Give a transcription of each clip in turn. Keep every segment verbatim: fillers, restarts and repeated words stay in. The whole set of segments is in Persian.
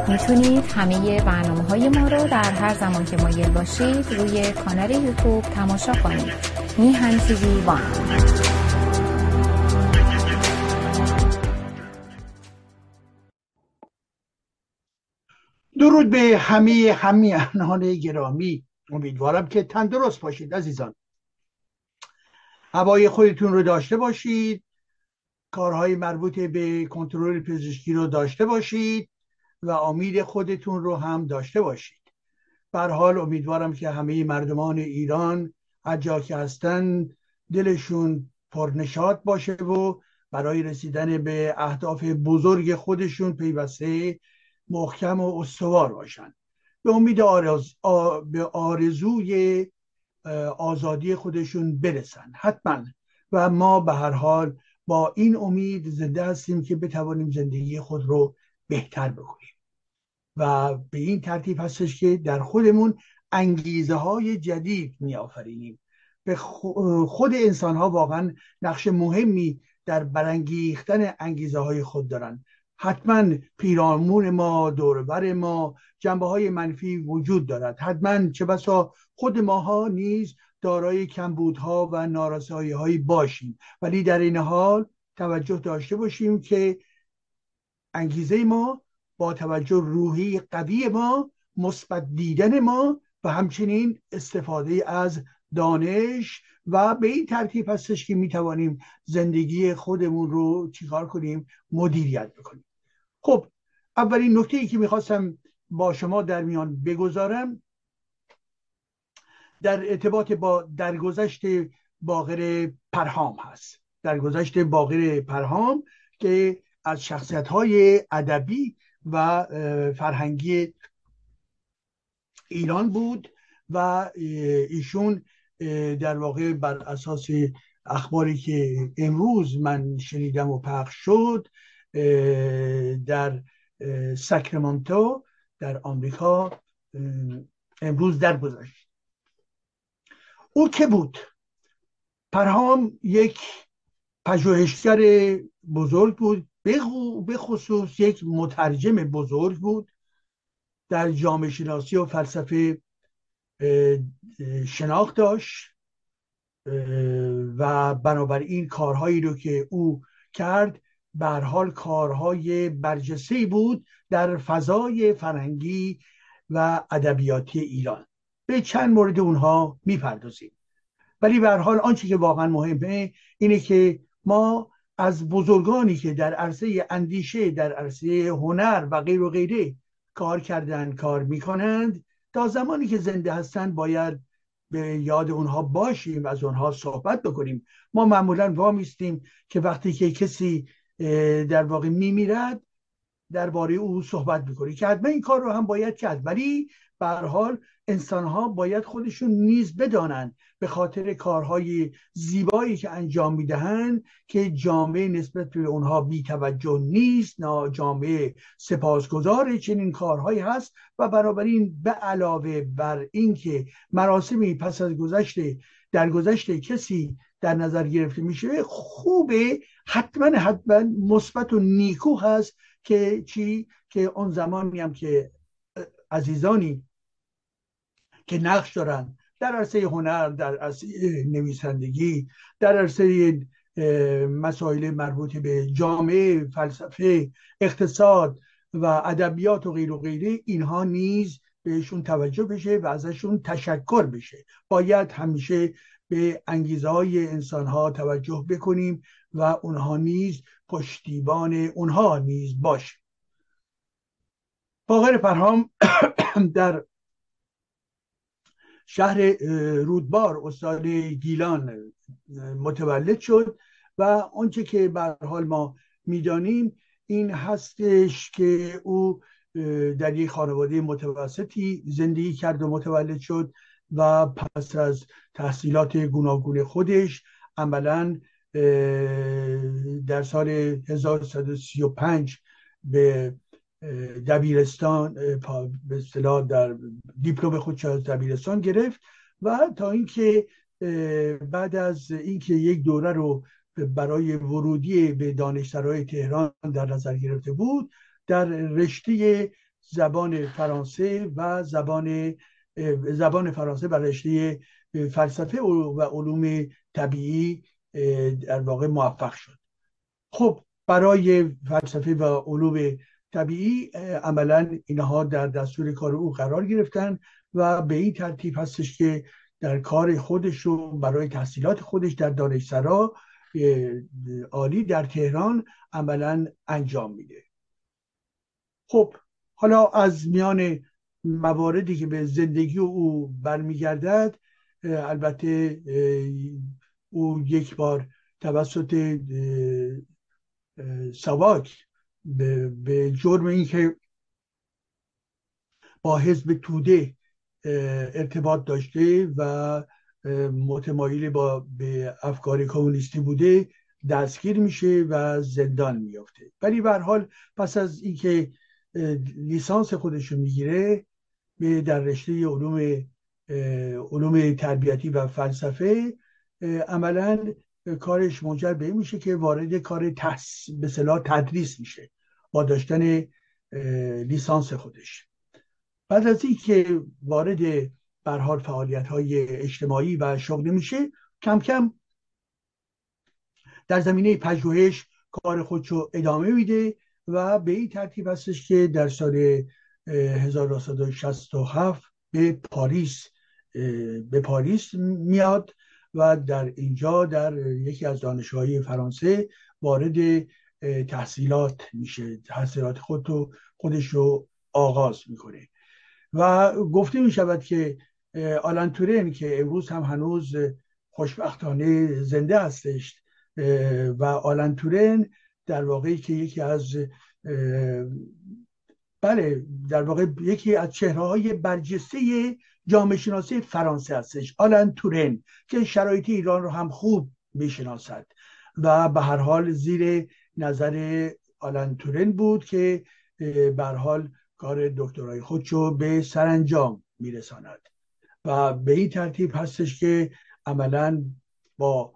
میتونید همه برنامه های ما رو در هر زمان که مایل باشید روی کانال یوتیوب تماشا کنید. میهن تیوی وان. درود به همه همیهنان گرامی. امیدوارم که تندرست باشید عزیزان. هوای خودتون رو داشته باشید، کارهای مربوط به کنترل پزشکی رو داشته باشید و امید خودتون رو هم داشته باشید. به هر حال امیدوارم که همه مردمان ایران هر جا که هستن دلشون پرنشاط باشه و برای رسیدن به اهداف بزرگ خودشون پیوسته محکم و استوار باشن، به امید آرز... آ... به آرزوی آزادی خودشون برسن حتما. و ما به هر حال با این امید زنده هستیم که بتوانیم زندگی خود رو بهتر بکنیم و به این ترتیب هستش که در خودمون انگیزه های جدید می آفرینیم. به خود انسان ها واقعا نقش مهمی در برانگیختن انگیزه های خود دارن. حتما پیرامون ما، دوربر ما جنبه های منفی وجود دارد. حتما چه بسا خود ماها نیز دارای کمبودها و نارسایی هایی باشیم، ولی در این حال توجه داشته باشیم که انگیزه ما با توجه روحی قوی ما، مثبت دیدن ما و همچنین استفاده از دانش و به این ترتیب هستش که میتوانیم زندگی خودمون رو چیکار کنیم؟ مدیریت بکنیم. خب، اولین نکته ای که میخواستم با شما در میان بگذارم در ارتباط با درگذشت باقر پرهام هست. درگذشت باقر پرهام که از شخصیت‌های ادبی و فرهنگی ایران بود و ایشون در واقع بر اساس اخباری که امروز من شنیدم و پخش شد در ساکرامنتو در آمریکا امروز درگذشت. او که بود؟ پرهام یک پژوهشگر بزرگ بود، به خصوص یک مترجم بزرگ بود، در جامعه شناسی و فلسفه شناخت داشت و بنابراین کارهایی رو که او کرد به هر حال کارهای برجسته‌ای بود در فضای فرهنگی و ادبیاتی ایران. به چند مورد اونها میپردازیم، ولی به هر حال آنچه که واقعا مهمه اینه که ما از بزرگانی که در عرصه اندیشه، در عرصه هنر و غیر و غیره کار کردن، کار میکنند، تا زمانی که زنده هستند باید به یاد اونها باشیم و از اونها صحبت بکنیم. ما معمولا وامیستیم که وقتی که کسی در واقع میمیرد درباره او صحبت میکنی که حتما این کار رو هم باید کرد، ولی به هر حال انسان‌ها باید خودشون نیز بدانند به خاطر کارهای زیبایی که انجام میدهند که جامعه نسبت به اونها بی‌توجه نیست، نه جامعه سپاسگزار چنین کارهایی هست و بنابراین به علاوه بر اینکه مراسمی پس از گذشته در گذشته کسی در نظر گرفته میشه، خوبه، حتما حتما مثبت و نیکو هست که چی؟ که اون زمانی هم که عزیزانی که نقش دارن در عرصه هنر، در عرصه نویسندگی، در عرصه مسائل مربوط به جامعه، فلسفه، اقتصاد و ادبیات و غیر و غیره، اینها نیز بهشون توجه بشه و ازشون تشکر بشه. باید همیشه به انگیزه های انسان ها توجه بکنیم و اونها نیز پشتیبان اونها نیز باشه. باقر پرهام در شهر رودبار استان گیلان متولد شد و آنچه که به هر حال ما میدانیم این هستش که او در یک خانواده متوسطی زندگی کرد و متولد شد و پس از تحصیلات گوناگون خودش عملاً در سال هزار و سیصد و سی و پنج به دبیرستان به اصطلاح در دیپلم خودش از دبیرستان گرفت و تا اینکه بعد از اینکه یک دوره رو برای ورودی به دانشسرای تهران در نظر گرفته بود، در رشته زبان فرانسه و زبان زبان فرانسه بر رشته فلسفه و علوم طبیعی در واقع موفق شد. خب برای فلسفه و علوم طبیعی عملا اینها در دستور کار او قرار گرفتن و به این ترتیب هستش که در کار خودش رو برای تحصیلات خودش در دانشسرا عالی در تهران عملا انجام میده. خب حالا از میان مواردی که به زندگی او برمیگردد، البته او یک بار توسط ساواک به, به جرم اینکه با حزب توده ارتباط داشته و متمایل با به افکار کمونیستی بوده دستگیر میشه و زندان میافته. ولی به هر حال پس از اینکه لیسانس خودش رو میگیره در رشته علوم علوم تربیتی و فلسفه، عملا کارش منجر به این میشه که وارد کار تحس به اصطلاح تدریس میشه با داشتن لیسانس خودش. بعد از اینکه وارد به هر حال فعالیت‌های اجتماعی و شغلی میشه، کم کم در زمینه پژوهش کار خودش رو ادامه میده و به این ترتیب هستش که در سال هزار و نهصد و شصت و هفت به پاریس به پاریس میاد و در اینجا در یکی از دانشگاه‌های فرانسه وارد تحصیلات میشه، تحصیلات خود رو خودش رو آغاز میکنه و گفته میشود که آلن تورن که امروز هم هنوز خوشبختانه زنده هستش و آلن تورن در واقع که یکی از بله در واقع یکی از چهره‌های برجسته جامعه شناسی فرانسه هستش، آلن تورن، که شرایط ایران رو هم خوب میشناسد و به هر حال زیر نظر آلن تورن بود که به هر حال کار دکترای خودشو به سرانجام میرساند و به این ترتیب هستش که عملا با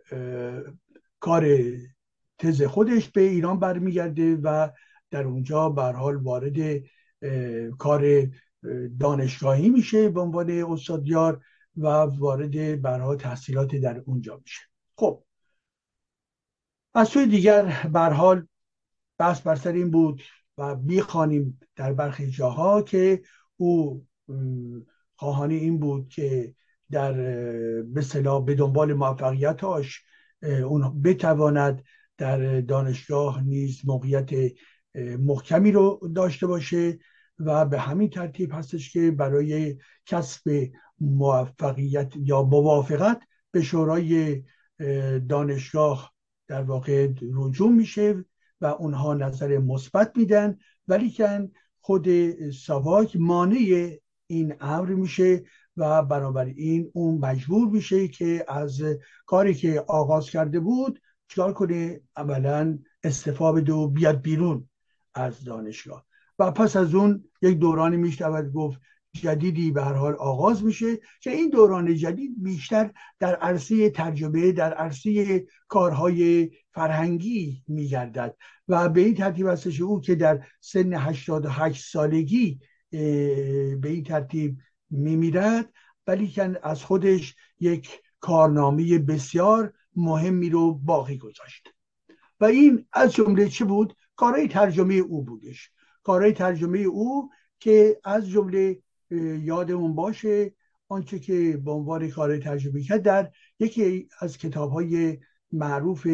کار تز خودش به ایران برمیگرده و در اونجا به هر حال وارد کار دانشگاهی میشه به عنوان استادیار و وارد به هر حال تحصیلات در اونجا میشه. خب از سوی دیگر به هر حال بحث بر سر این بود و میخوانیم در برخی جاها که او خواهان این بود که در به اصطلاح به دنبال موفقیتاش اون بتواند در دانشگاه نیز موقعیت محکمی رو داشته باشه و به همین ترتیب هستش که برای کسب موفقیت یا موافقت به شورای دانشگاه در واقع رجوع میشه و اونها نظر مثبت میدن، ولی که خود ساواک مانع این امر میشه و بنابراین اون مجبور میشه که از کاری که آغاز کرده بود چیکار کنه؟ عملا استعفا بده و بیاد بیرون از دانشگاه و پس از اون یک دورانی میشود گفت جدیدی به هر حال آغاز میشه که این دوران جدید بیشتر در عرصه ترجمه، در عرصه کارهای فرهنگی میگردد و به این ترتیب هستش او که در سن هشتاد و هشت سالگی به این ترتیب میمیرد، ولی که از خودش یک کارنامه بسیار مهمی رو باقی گذاشت و این از جمله چه بود؟ کارهای ترجمه او بودش، کارهای ترجمه او که از جمله یادمون باشه آنچه که به عنوان کار ترجمه کرد در یکی از کتاب‌های معروف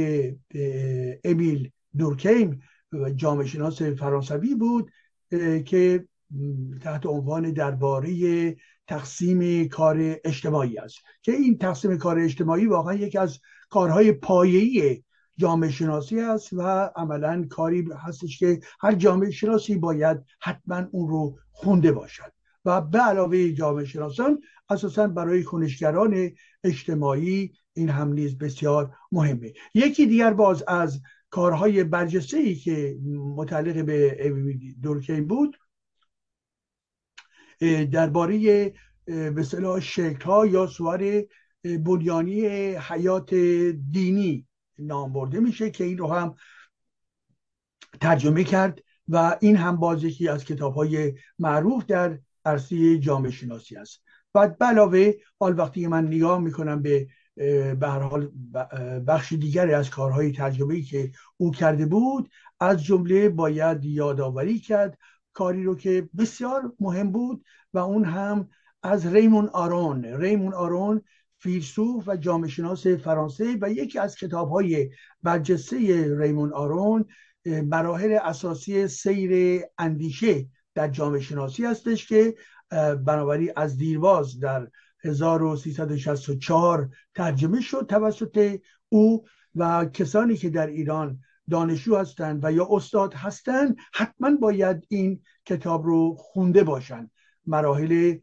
امیل دورکیم جامعه شناس فرانسوی بود که تحت عنوان درباره تقسیم کار اجتماعی است که این تقسیم کار اجتماعی واقعا یکی از کارهای پایه‌ای جامعه شناسی است و عملا کاری هستش که هر جامعه شناسی باید حتما اون رو خونده باشد و به علاوه جامعه شناسان اساسا برای کنشگران اجتماعی این هم نیز بسیار مهمه. یکی دیگر باز از کارهای برجسته‌ای که متعلق به دورکیم بود درباره به اصطلاح شکل‌ها یا صور بنیانی حیات دینی نام برده میشه که این رو هم ترجمه کرد و این هم باز یکی از کتاب‌های معروف در عرصه جامعه شناسی است. بعد به علاوه حال وقتی من نگاه میکنم به به هر حال بخش دیگری از کارهای ترجمه‌ای که او کرده بود، از جمله باید یادآوری کرد کاری رو که بسیار مهم بود و اون هم از ریمون آرون. ریمون آرون فیلسوف و جامعه شناس فرانسه و یکی از کتاب‌های برجسته ریمون آرون مراحل اساسی سیر اندیشه در جامعه شناسی هستش که بنابراین از دیرباز در هزار و سیصد و شصت و چهار ترجمه شد توسط او و کسانی که در ایران دانشجو هستند و یا استاد هستند حتما باید این کتاب رو خونده باشند. مراحل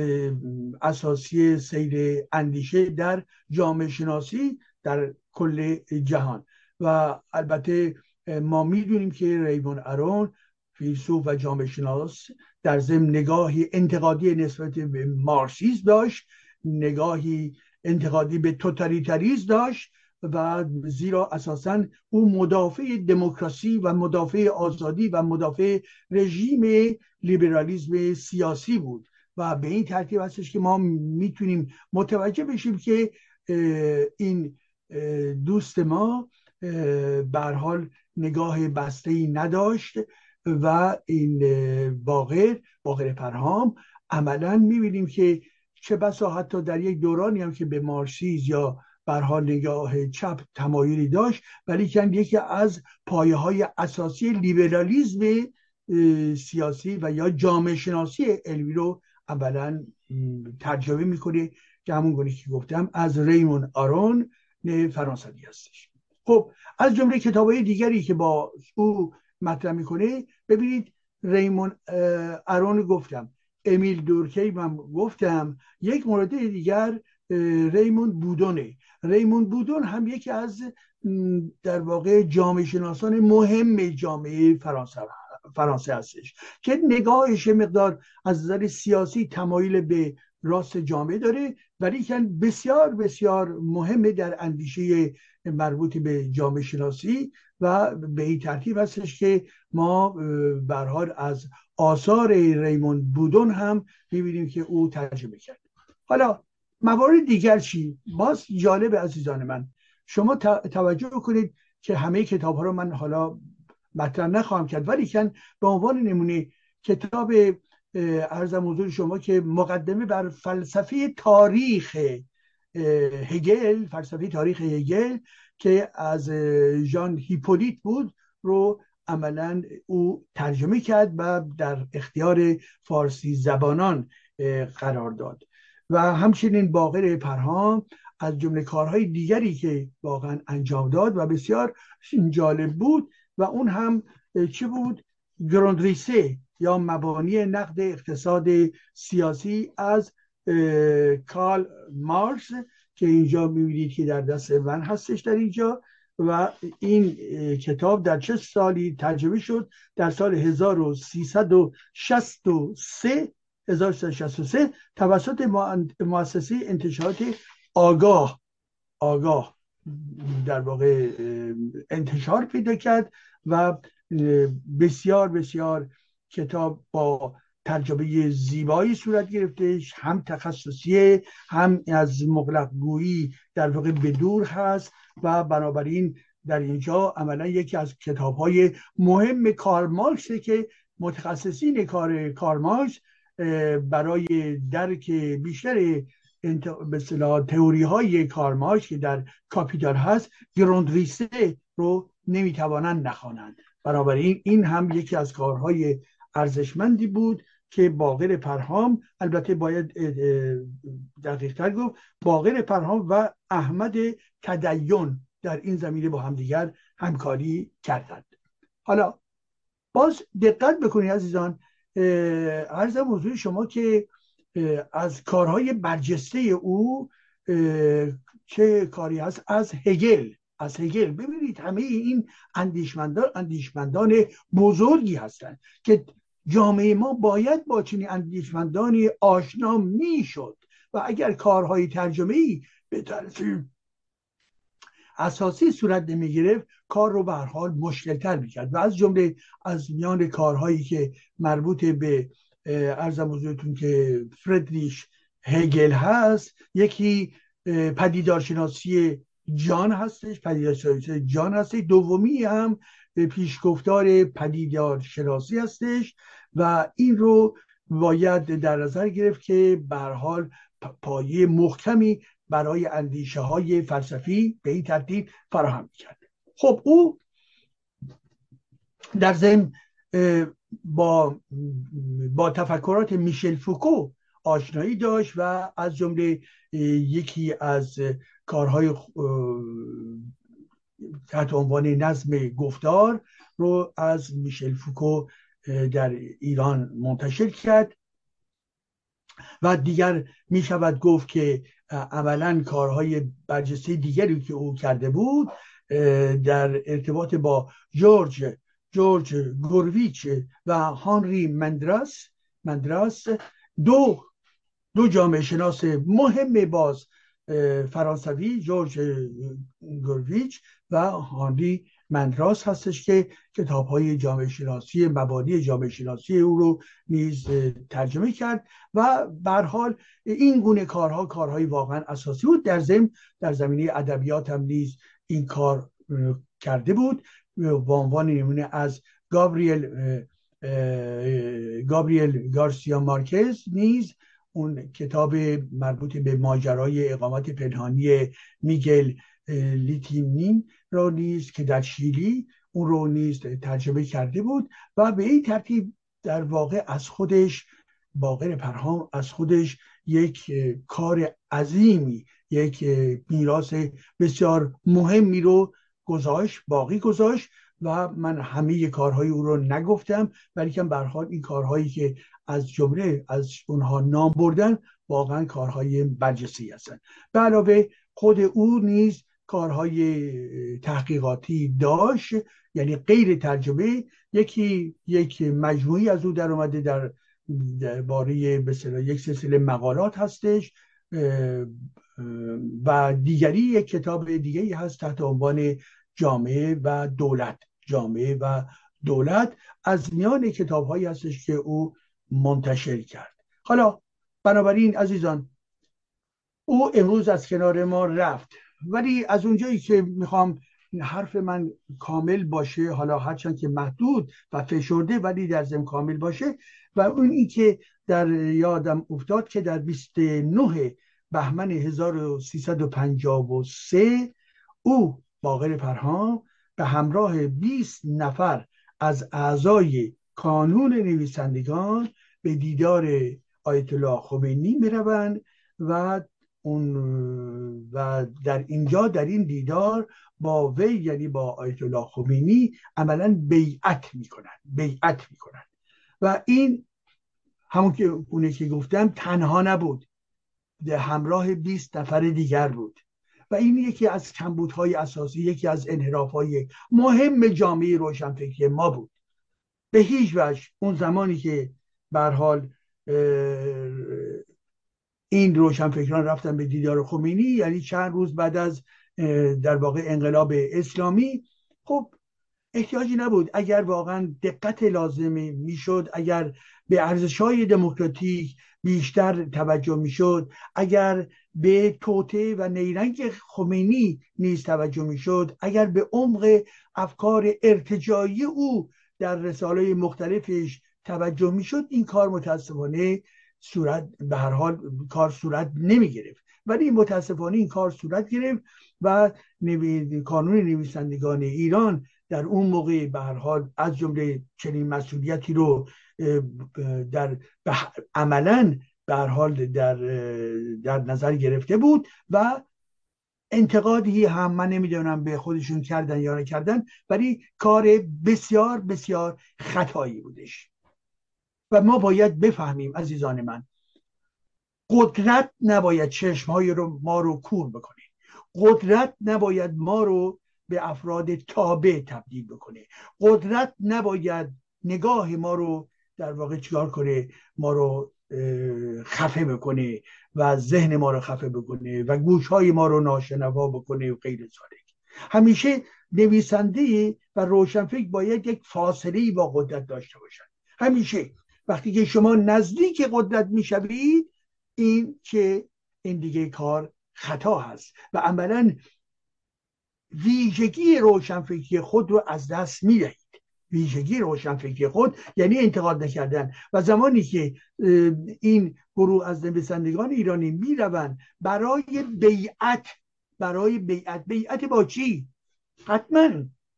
اساسی سیر اندیشه در جامعه شناسی در کل جهان. و البته ما میدونیم که ریمون آرون فیلسوف و جامعه شناس در ضمن نگاهی انتقادی نسبت به مارکسیسم داشت، نگاهی انتقادی به توتالیتاریسم داشت و زیرا اساساً او مدافع دموکراسی و مدافع آزادی و مدافع رژیم لیبرالیسم سیاسی بود و به این ترتیب هستش که ما میتونیم متوجه بشیم که این دوست ما به هر حال نگاه بسته‌ای نداشت و این باقر باقر پرهام عملاً میبینیم که چه بسا حتی در یک دورانی هم که به مارکسیسم یا به هر حال نگاه چپ تمایلی داشت، ولی که یکی از پایه‌های اساسی لیبرالیسم سیاسی و یا جامعه شناسی علمی رو عملاً ترجمه میکنه که همون گونه که گفتم از ریمون آرون فرانسوی هستش. خب از جمله کتاب‌های دیگری که با او مطرح میکنه ببینید ریمون آرون گفتم، امیل دورکی من گفتم، یک مورد دیگر ریمون بودونه. ریمون بودون هم یکی از در واقع جامعه شناسان مهم جامعه فرانسه فرانسه هستش که نگاهش مقدار از نظر سیاسی تمایل به راست جامعه داره، ولی که بسیار بسیار مهمه در اندیشه مربوط به جامعه شناسی و به این ترتیب هستش که ما به هر حال از آثار ریمون بودون هم می‌بینیم که او ترجمه کرد. حالا موارد دیگر چی؟ باز جالب عزیزان من، شما توجه کنید که همه کتاب‌ها رو من حالا مطرح نخواهم کرد، ولی که به عنوان نمونه کتاب عرضم حضور شما که مقدمه بر فلسفه تاریخ هگل، فلسفه تاریخ هگل که از ژان هیپولیت بود رو عملاً او ترجمه کرد و در اختیار فارسی زبانان قرار داد. و همچنین باقر پرهام از جمله کارهای دیگری که واقعا انجام داد و بسیار جالب بود و اون هم چه بود؟ گروندریسه یا مبانی نقد اقتصاد سیاسی از کارل مارکس که اینجا می‌بینید که در دست من هستش در اینجا. و این کتاب در چه سالی ترجمه شد؟ در سال هزار و سیصد و شصت و سه توسط مؤسسه انتشارات آگاه آگاه در واقع انتشار پیدا کرد و بسیار بسیار کتاب با ترجمه زیبایی صورت گرفته، هم تخصصی هم از مغلق گویی در واقع به دور هست و بنابراین در اینجا عملا یکی از کتاب‌های مهم کارل مارکس که متخصصین کار کارل مارکس برای درک بیشتر به اصطلاح تئوری های کارل مارکس که در کاپیتال هست گروندریسه رو نمیتوانند نخوانند. بنابراین این هم یکی از کارهای ارزشمندی بود که باقر پرهام، البته باید دقیق تر گفت باقر پرهام و احمد تدین در این زمینه با همدیگر همکاری کردند. حالا باز دقت بکنید عزیزان، عرضم حضور شما که از کارهای برجسته او چه کاری هست از هگل از هگل ببینید همه این اندیشمندان اندیشمندان بزرگی هستند که جامعه ما باید با چنین اندیشمندانی آشنا میشد و اگر کارهای ترجمه‌ای به طرز اساسی صورت نمی گرفت کار رو به هر حال مشکل تر میکرد. و از جمله از میان کارهایی که مربوط به عرضم حضورتون که فردریش هگل هست، یکی پدیدارشناسی جان هستش، پدیدارشناسی جان هستش. دومی هم پیشگفتار پدیدارشناسی هستش و این رو باید در نظر گرفت که به هر حال پایه محکمی برای اندیشه های فلسفی به این ترتیب فراهم کرد. خب او در ضمن با با تفکرات میشل فوکو آشنایی داشت و از جمله یکی از کارهای تحت عنوان نظم گفتار رو از میشل فوکو در ایران منتشر کرد و دیگر می شود گفت که عملا کارهای برجسته دیگری که او کرده بود در ارتباط با جورج جورج گورویچ و هانری مندراس مندراس دو دو جامعه شناس مهم باز فرانسوی، جورج گورویچ و هانری مندراس هستش که کتاب‌های جامعه شناسی، مبانی جامعه شناسی او رو نیز ترجمه کرد و به هر حال این گونه کارها کارهای واقعا اساسی بود. در ضمن در زمینه ادبیات هم نیز این کار کرده بود. به عنوان نمونه از گابریل گابریل گارسیا مارکز نیز اون کتاب مربوط به ماجرای اقامت پنهانی میگل لیتینین رو نیز که در شیلی اون رو نیز ترجمه کرده بود و به این ترتیب در واقع از خودش باقر پرهام از خودش یک کار عظیمی، یک میراث بسیار مهمی رو گذاشت، باقی گذاشت و من همه کارهای او رو نگفتم، ولی که به هر حال این کارهایی که از جمله از اونها نام بردن واقعا کارهای برجسته هستند. به علاوه خود او نیز کارهای تحقیقاتی داشت، یعنی غیر ترجمه. یکی یک مجموعی از او در اومده در باره مثلا یک سلسله مقالات هستش و دیگری یک کتاب دیگری هست تحت عنوان جامعه و دولت جامعه و دولت از میان کتاب‌هایی هستش که او منتشر کرد. حالا بنابراین عزیزان، او امروز از کنار ما رفت، ولی از اونجایی که میخوام حرف من کامل باشه، حالا هرچند که محدود و فشرده ولی در ضمن کامل باشه، و اون این که در یادم افتاد که در بیست و نه بهمن هزار و سیصد و پنجاه و سه او باقر پرهام به همراه بیست نفر از اعضای کانون نویسندگان به دیدار آیت الله خمینی میروند و اون و در اینجا در این دیدار با وی یعنی با آیت الله خمینی عملا بیعت میکنن بیعت میکنن و این همون که اونه که گفتم تنها نبود، در همراه بیست نفر دیگر بود و این یکی از کمبودهای اساسی، یکی از انحرافهای مهم جامعه روشنفکری ما بود. به هیچ وجه اون زمانی که به هر حال این روشنفکران رفتن به دیدار خمینی، یعنی چند روز بعد از در واقع انقلاب اسلامی، خب احتیاجی نبود. اگر واقعا دقت لازم میشد، اگر به ارزش‌های دموکراتیک بیشتر توجه میشد، اگر به توطئه و نیرنگ خمینی نیز توجه میشد، اگر به عمق افکار ارتجاعی او در رساله‌های مختلفش توجه میشد، این کار متاسفانه صورت به هر حال کار صورت نمی گرفت. ولی متاسفانه این کار صورت گرفت و نوی... کانون نویسندگان ایران در اون موقع به هر حال از جمله چنین مسئولیتی رو در عملاً به هر حال در در نظر گرفته بود و انتقادی هم من نمیدونم به خودشون کردن یا نکردن، ولی کار بسیار بسیار خطایی بودش. و ما باید بفهمیم عزیزان من، قدرت نباید چشمهای رو ما رو کور بکنه، قدرت نباید ما رو به افراد تابع تبدیل بکنه، قدرت نباید نگاه ما رو در واقع چیکار کنه، ما رو خفه بکنه و ذهن ما رو خفه بکنه و گوشهای ما رو ناشنوا بکنه و غیر ذالک. همیشه نویسنده و روشنفکر باید یک فاصله با قدرت داشته باشن. همیشه وقتی که شما نزدیک قدرت میشوید، این که این دیگه کار خطا هست و عملا ویژگی روشنفکری خود رو از دست میدهید. ویژگی روشنفکری خود یعنی انتقاد نکردن. و زمانی که این گروه از نویسندگان ایرانی میروند برای بیعت، برای بیعت بیعت با چی؟ حتما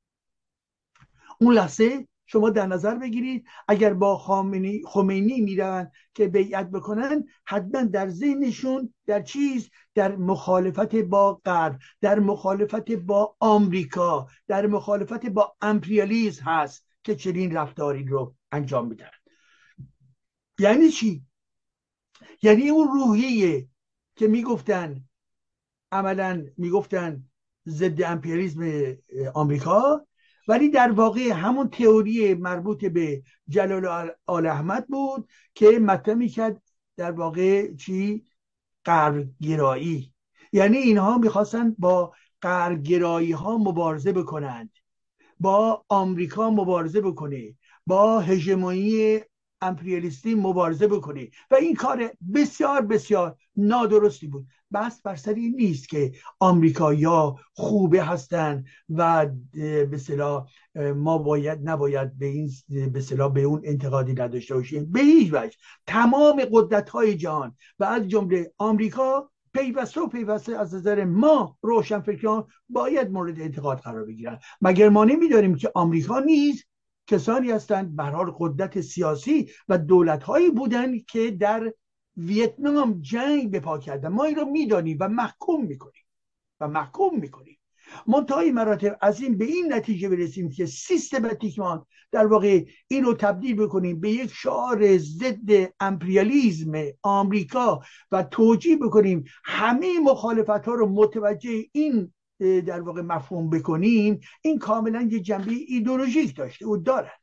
اون لحظه شما در نظر بگیرید اگر با خامنه‌ای خمینی میرن که بیعت بکنن، حتما در ذهنشون در چیز، در مخالفت با غرب، در مخالفت با آمریکا، در مخالفت با امپریالیسم هست که چنین رفتاری رو انجام میدن. یعنی چی؟ یعنی اون روحیه که میگفتن، عملا میگفتن ضد امپریالیسم آمریکا، ولی در واقع همون تئوری مربوط به جلال آل احمد بود که مطرح میکرد در واقع چی؟ غربگرایی. یعنی اینها میخواستن با غربگرایی ها مبارزه بکنند، با آمریکا مبارزه بکنه، با هژمونی امپریالیستی مبارزه بکنه و این کار بسیار بسیار نادرستی بود. بس بر سر این نیست که آمریکایی‌ها خوبه هستن و به اصطلاح ما باید نباید به این به اصطلاح به اون انتقادی نداشته باشیم. به هیچ وجه. تمام قدرت‌های جهان و از جمله آمریکا پیوسته و پیوسته از نظر ما روشنفکران باید مورد انتقاد قرار بگیرن. مگر ما نمی‌دانیم که آمریکا نیز کسانی هستند به هر حال قدرت سیاسی و دولت‌هایی بودند که در ویتنام جنگ به پا کردن. ما این رو میدانیم و محکوم میکنیم و محکوم میکنیم. منتهای مراتب از این به این نتیجه برسیم که سیستماتیکمان در واقع این رو تبدیل بکنیم به یک شعار ضد امپریالیسم آمریکا و توجیه بکنیم همه مخالفت ها رو متوجه این در واقع مفهوم بکنیم، این کاملا یه جنبه ایدئولوژیک داشته و دارد.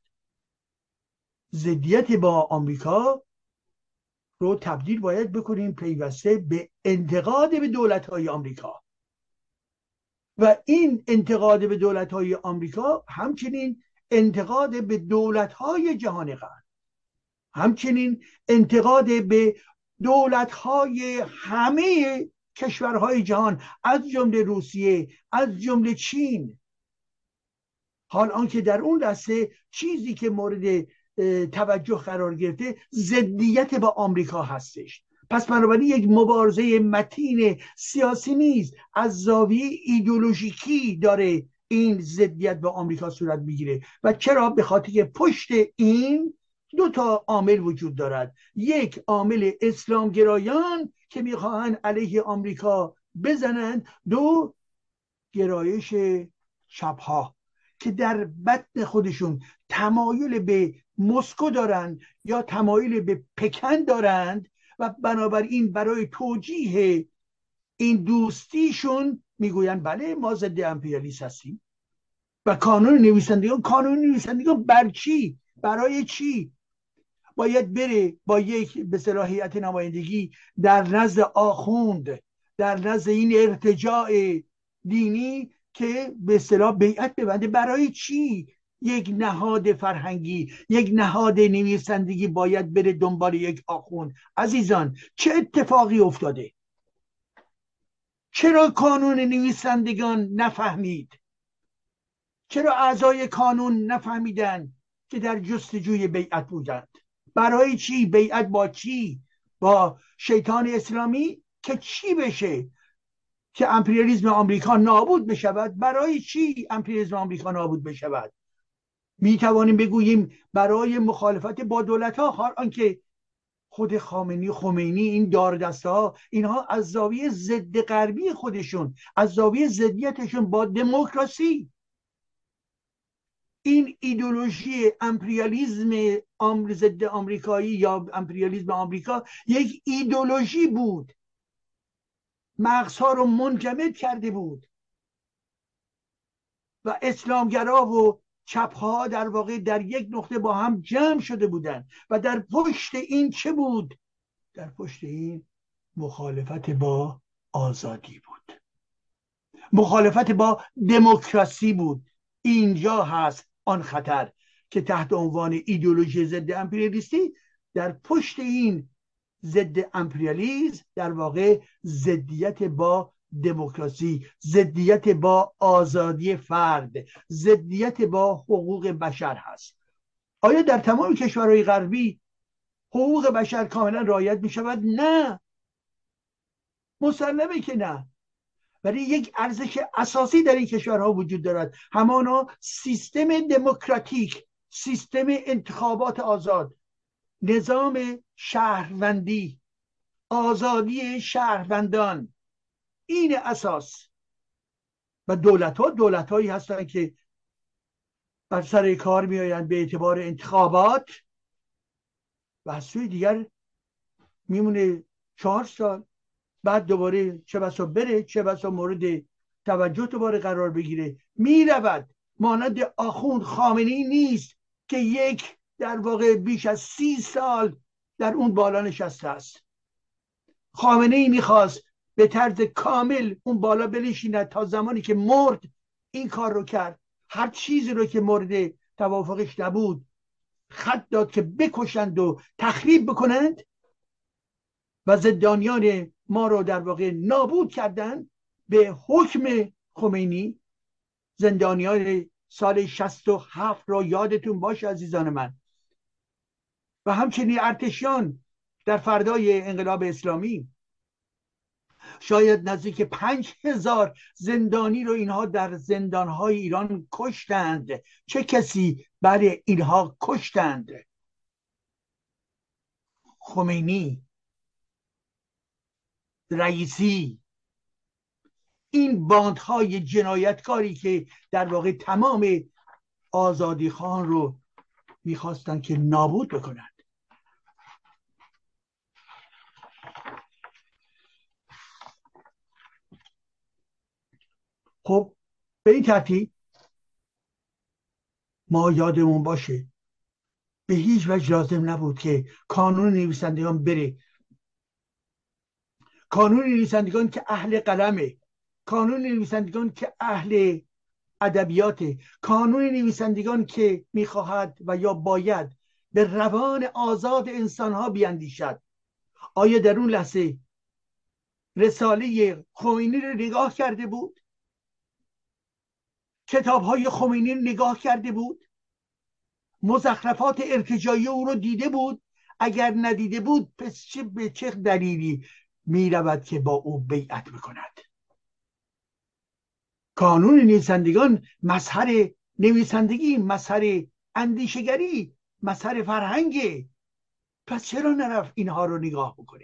ضدیت با آمریکا رو تبدیل باید بکنیم پیوسته به انتقاد به دولت‌های آمریکا و این انتقاد به دولت‌های آمریکا همچنین انتقاد به دولت‌های جهان غرب، همچنین انتقاد به دولت‌های همه کشورهای جهان از جمله روسیه، از جمله چین. حال آنکه در اون لحظه چیزی که مورد توجه قرار گرفته ضدیت با آمریکا هستش. پس بنابراین یک مبارزه متین سیاسی نیست، از زاویه ایدئولوژیکی داره این ضدیت با آمریکا صورت میگیره. و چرا؟ به خاطر که پشت این دو تا عامل وجود دارد. یک عامل اسلامگرایان که میخواهند علیه آمریکا بزنند، دو گرایش چپ‌ها که در بطن خودشون تمایل به مسکو دارند یا تمایل به پکن دارند و بنابراین برای توجیه این دوستیشون میگویند بله ما ضد امپریالیسم هستیم. و کانون نویسندگان، کانون نویسندگان بر چی؟ برای چی؟ باید بره با یک به اصطلاح هیئت نمایندگی در نزد آخوند، در نزد این ارتجاع دینی که به اصطلاح بیعت ببنده. برای چی یک نهاد فرهنگی، یک نهاد نویسندگی باید بره دنبال یک آخوند؟ عزیزان چه اتفاقی افتاده؟ چرا کانون نویسندگان نفهمید؟ چرا اعضای کانون نفهمیدن که در جستجوی بیعت بودند؟ برای چی؟ بیعت با چی؟ با شیطان اسلامی که چی بشه؟ که امپریالیسم آمریکا نابود بشود. برای چی امپریالیسم آمریکا نابود بشود؟ می توانیم بگوییم برای مخالفت با دولت ها، حال آنکه خود خامنه‌ای خمینی این دار دسته ها اینها از زاویه ضد غربی خودشون، از زاویه ضدیتشون با دموکراسی، این ایدئولوژی امپریالیسم آمر ضد آمریکایی یا امپریالیسم آمریکا یک ایدئولوژی بود، مغزها رو منجمد کرده بود و اسلامگرا و چپها در واقع در یک نقطه با هم جمع شده بودند. و در پشت این چه بود؟ در پشت این مخالفت با آزادی بود. مخالفت با دموکراسی بود. اینجا هست آن خطر که تحت عنوان ایدئولوژی ضد امپریالیستی در پشت این ضد امپریالیسم در واقع ضدیت با دموکراسی، ضدیت با آزادی فرد، ضدیت با حقوق بشر هست. آیا در تمام کشورهای غربی حقوق بشر کاملا رعایت می شود؟ نه، مسلمه که نه. ولی یک ارزش اساسی در این کشورها وجود دارد، همانا سیستم دموکراتیک، سیستم انتخابات آزاد، نظام شهروندی، آزادی شهروندان. این اساس. و دولت ها دولت هایی هستند که بر سر کار می آیند به اعتبار انتخابات و از سوی دیگر میمونه چهار سال، بعد دوباره چه بسا بره، چه بسا مورد توجه دوباره قرار بگیره، میرود. مانند آخوند خامنه‌ای نیست که یک در واقع بیش از سی سال در اون بالا نشسته است. خامنه‌ای میخواست به طرز کامل اون بالا بنشیند، تا زمانی که مرد این کار رو کرد. هر چیزی رو که مورد توافقش نبود خط داد که بکشند و تخریب بکنند و زندانیان ما رو در واقع نابود کردند به حکم خمینی. زندانیان سال شصت و هفت را یادتون باشه عزیزان من. و همچنین ارتشیان در فردای انقلاب اسلامی شاید نزدیک پنج هزار زندانی رو اینها در زندانهای ایران کشتند. چه کسی برای اینها کشتند؟ خمینی، رئیسی. این باندهای جنایتکاری که در واقع تمام آزادی خان رو میخواستن که نابود بکنند. خب به این ترتیب ما یادمون باشه به هیچ وجه لازم نبود که کانون نویسندگان بره. کانون نویسندگان که اهل قلمه، کانون نویسندگان که اهل ادبیات، کانون نویسندگان که میخواهد و یا باید به روان آزاد انسانها بیاندیشد. آیا در اون لحظه رساله خمینی رو نگاه کرده بود؟ کتاب‌های خمینی رو نگاه کرده بود؟ مزخرفات ارتجاعی او رو دیده بود؟ اگر ندیده بود پس چه به چه دلیلی میرود که با او بیعت بکند؟ کانون نویسندگان مظهر نویسندگی، مظهر اندیشگری، مظهر فرهنگ. پس چرا نرفت اینها رو نگاه بکنه؟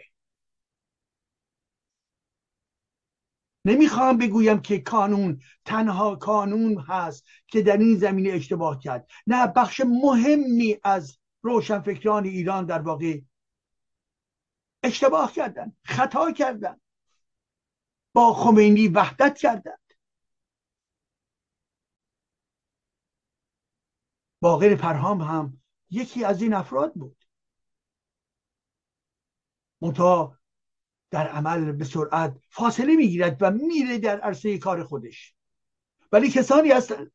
نمیخوام بگویم که کانون تنها کانون هست که در این زمینه اشتباه کرد. نه، بخش مهمی از روشنفکران ایران در واقع اشتباه کردن، خطا کردن، با خمینی وحدت کردن. باقر پرهام هم یکی از این افراد بود، منتها در عمل به سرعت فاصله میگیرد و میره در عرصه کار خودش. ولی کسانی هستند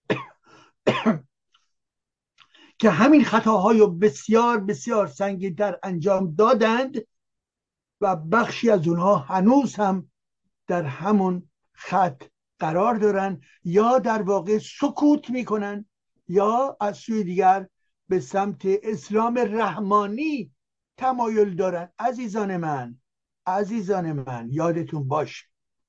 که همین خطاهای رو بسیار بسیار سنگین‌تر انجام دادند و بخشی از اونها هنوز هم در همون خط قرار دارن، یا در واقع سکوت میکنن، یا از سوی دیگر به سمت اسلام رحمانی تمایل دارن. عزیزان من، عزیزان من یادتون باشه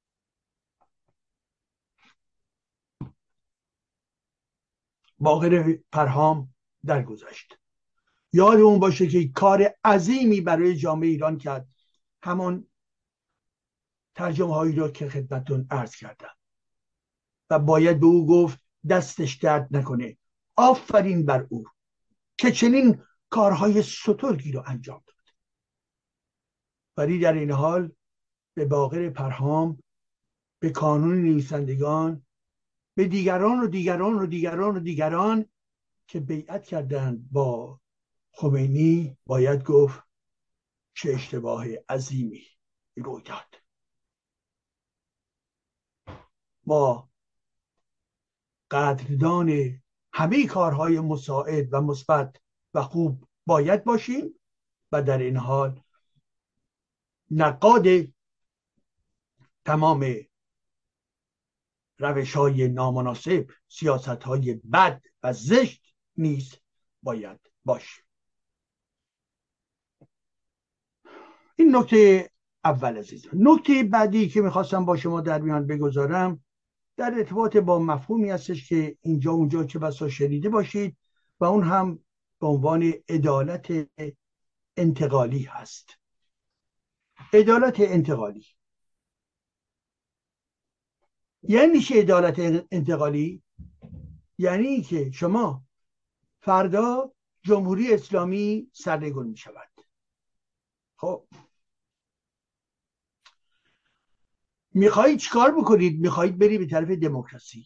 باقر پرهام درگذشت. یادمون باشه که کار عظیمی برای جامعه ایران کرد، همون ترجمه هایی را که خدمتتون عرض کردم، و باید به او گفت دستش درد نکنه. آفرین بر او که چنین کارهای سترگی رو انجام داد. ولی در این حال به باقر پرهام، به کانون نویسندگان، به دیگران و دیگران و دیگران و دیگران که بیعت کردند با خمینی باید گفت چه اشتباه عظیمی روی داد. با قدردان همه کارهای مساعد و مثبت و خوب باید باشیم و در این حال نقاد تمام روش های نامناسب، سیاست های بد و زشت نیز باید باشیم. این نکته اول عزیزان. نکته بعدی که میخواستم با شما در میان بگذارم در ارتباط با مفهومی هستش که اینجا اونجا چه بسا شنیده باشید و اون هم به عنوان عدالت انتقالی هست. عدالت انتقالی یعنی چه؟ عدالت انتقالی یعنی که شما فردا جمهوری اسلامی سرنگون می شود. خب میخواهید چیکار بکنید؟ میخواهید بری به طرف دموکراسی.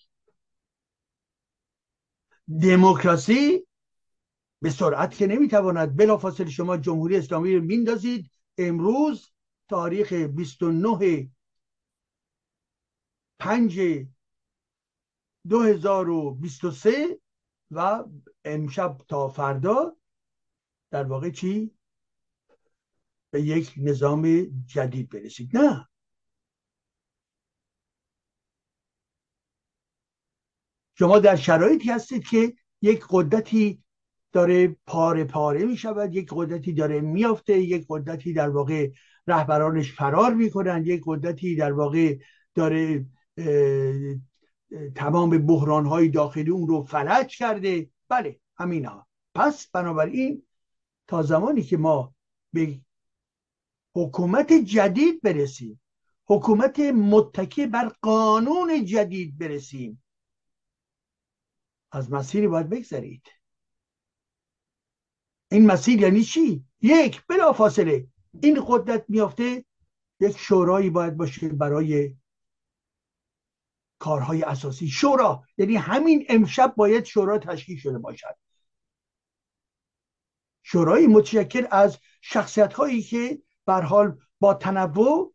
دموکراسی به سرعت که نمیتواند. بلافاصله شما جمهوری اسلامی رو میندازید. امروز تاریخ بیست و نه پنج دو هزار و بیست و سه و امشب تا فردا در واقع چی؟ به یک نظام جدید برسید. نه، شما در شرایطی هستید که یک قدرتی داره پاره پاره می شود، یک قدرتی داره میافته، یک قدرتی در واقع رهبرانش فرار میکنن، یک قدرتی در واقع داره تمام بحرانهای داخلی اون رو فلج کرده. بله همین ها. پس بنابراین تا زمانی که ما به حکومت جدید برسیم، حکومت متکی بر قانون جدید برسیم، از مسیری باید بگذرید. این مسیر یعنی چی؟ یک، بلافاصله این قدرت میافته، یک شورایی باید باشه برای کارهای اساسی. شورا یعنی همین امشب باید شورا تشکیل شده باشد. شورایی متشکل از شخصیت هایی که به هر حال با تنوع،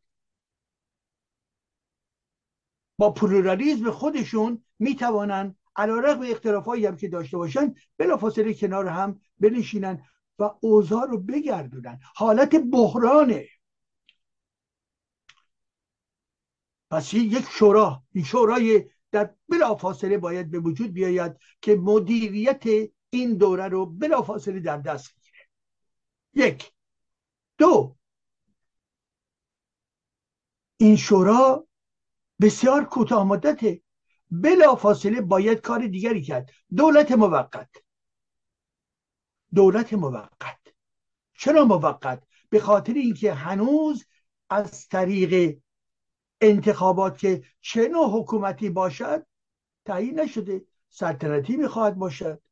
با پلورالیسم خودشون میتوانن علیرغم اختلافایی هم که داشته باشن بلافاصله کنار هم بنشینن و اوضاع رو بگردونن. حالت بحرانه. پس یک شورا، این شورای در بلافاصله باید به وجود بیاید که مدیریت این دوره رو بلافاصله در دست بگیره. یک. دو، این شورا بسیار کوتاه مدته، بلافاصله باید کار دیگری کرد. دولت موقت. دولت موقت. چرا موقت؟ به خاطر اینکه هنوز از طریق انتخابات که چه نوع حکومتی باشد تعیین نشده. سلطنتی میخواهد باشد،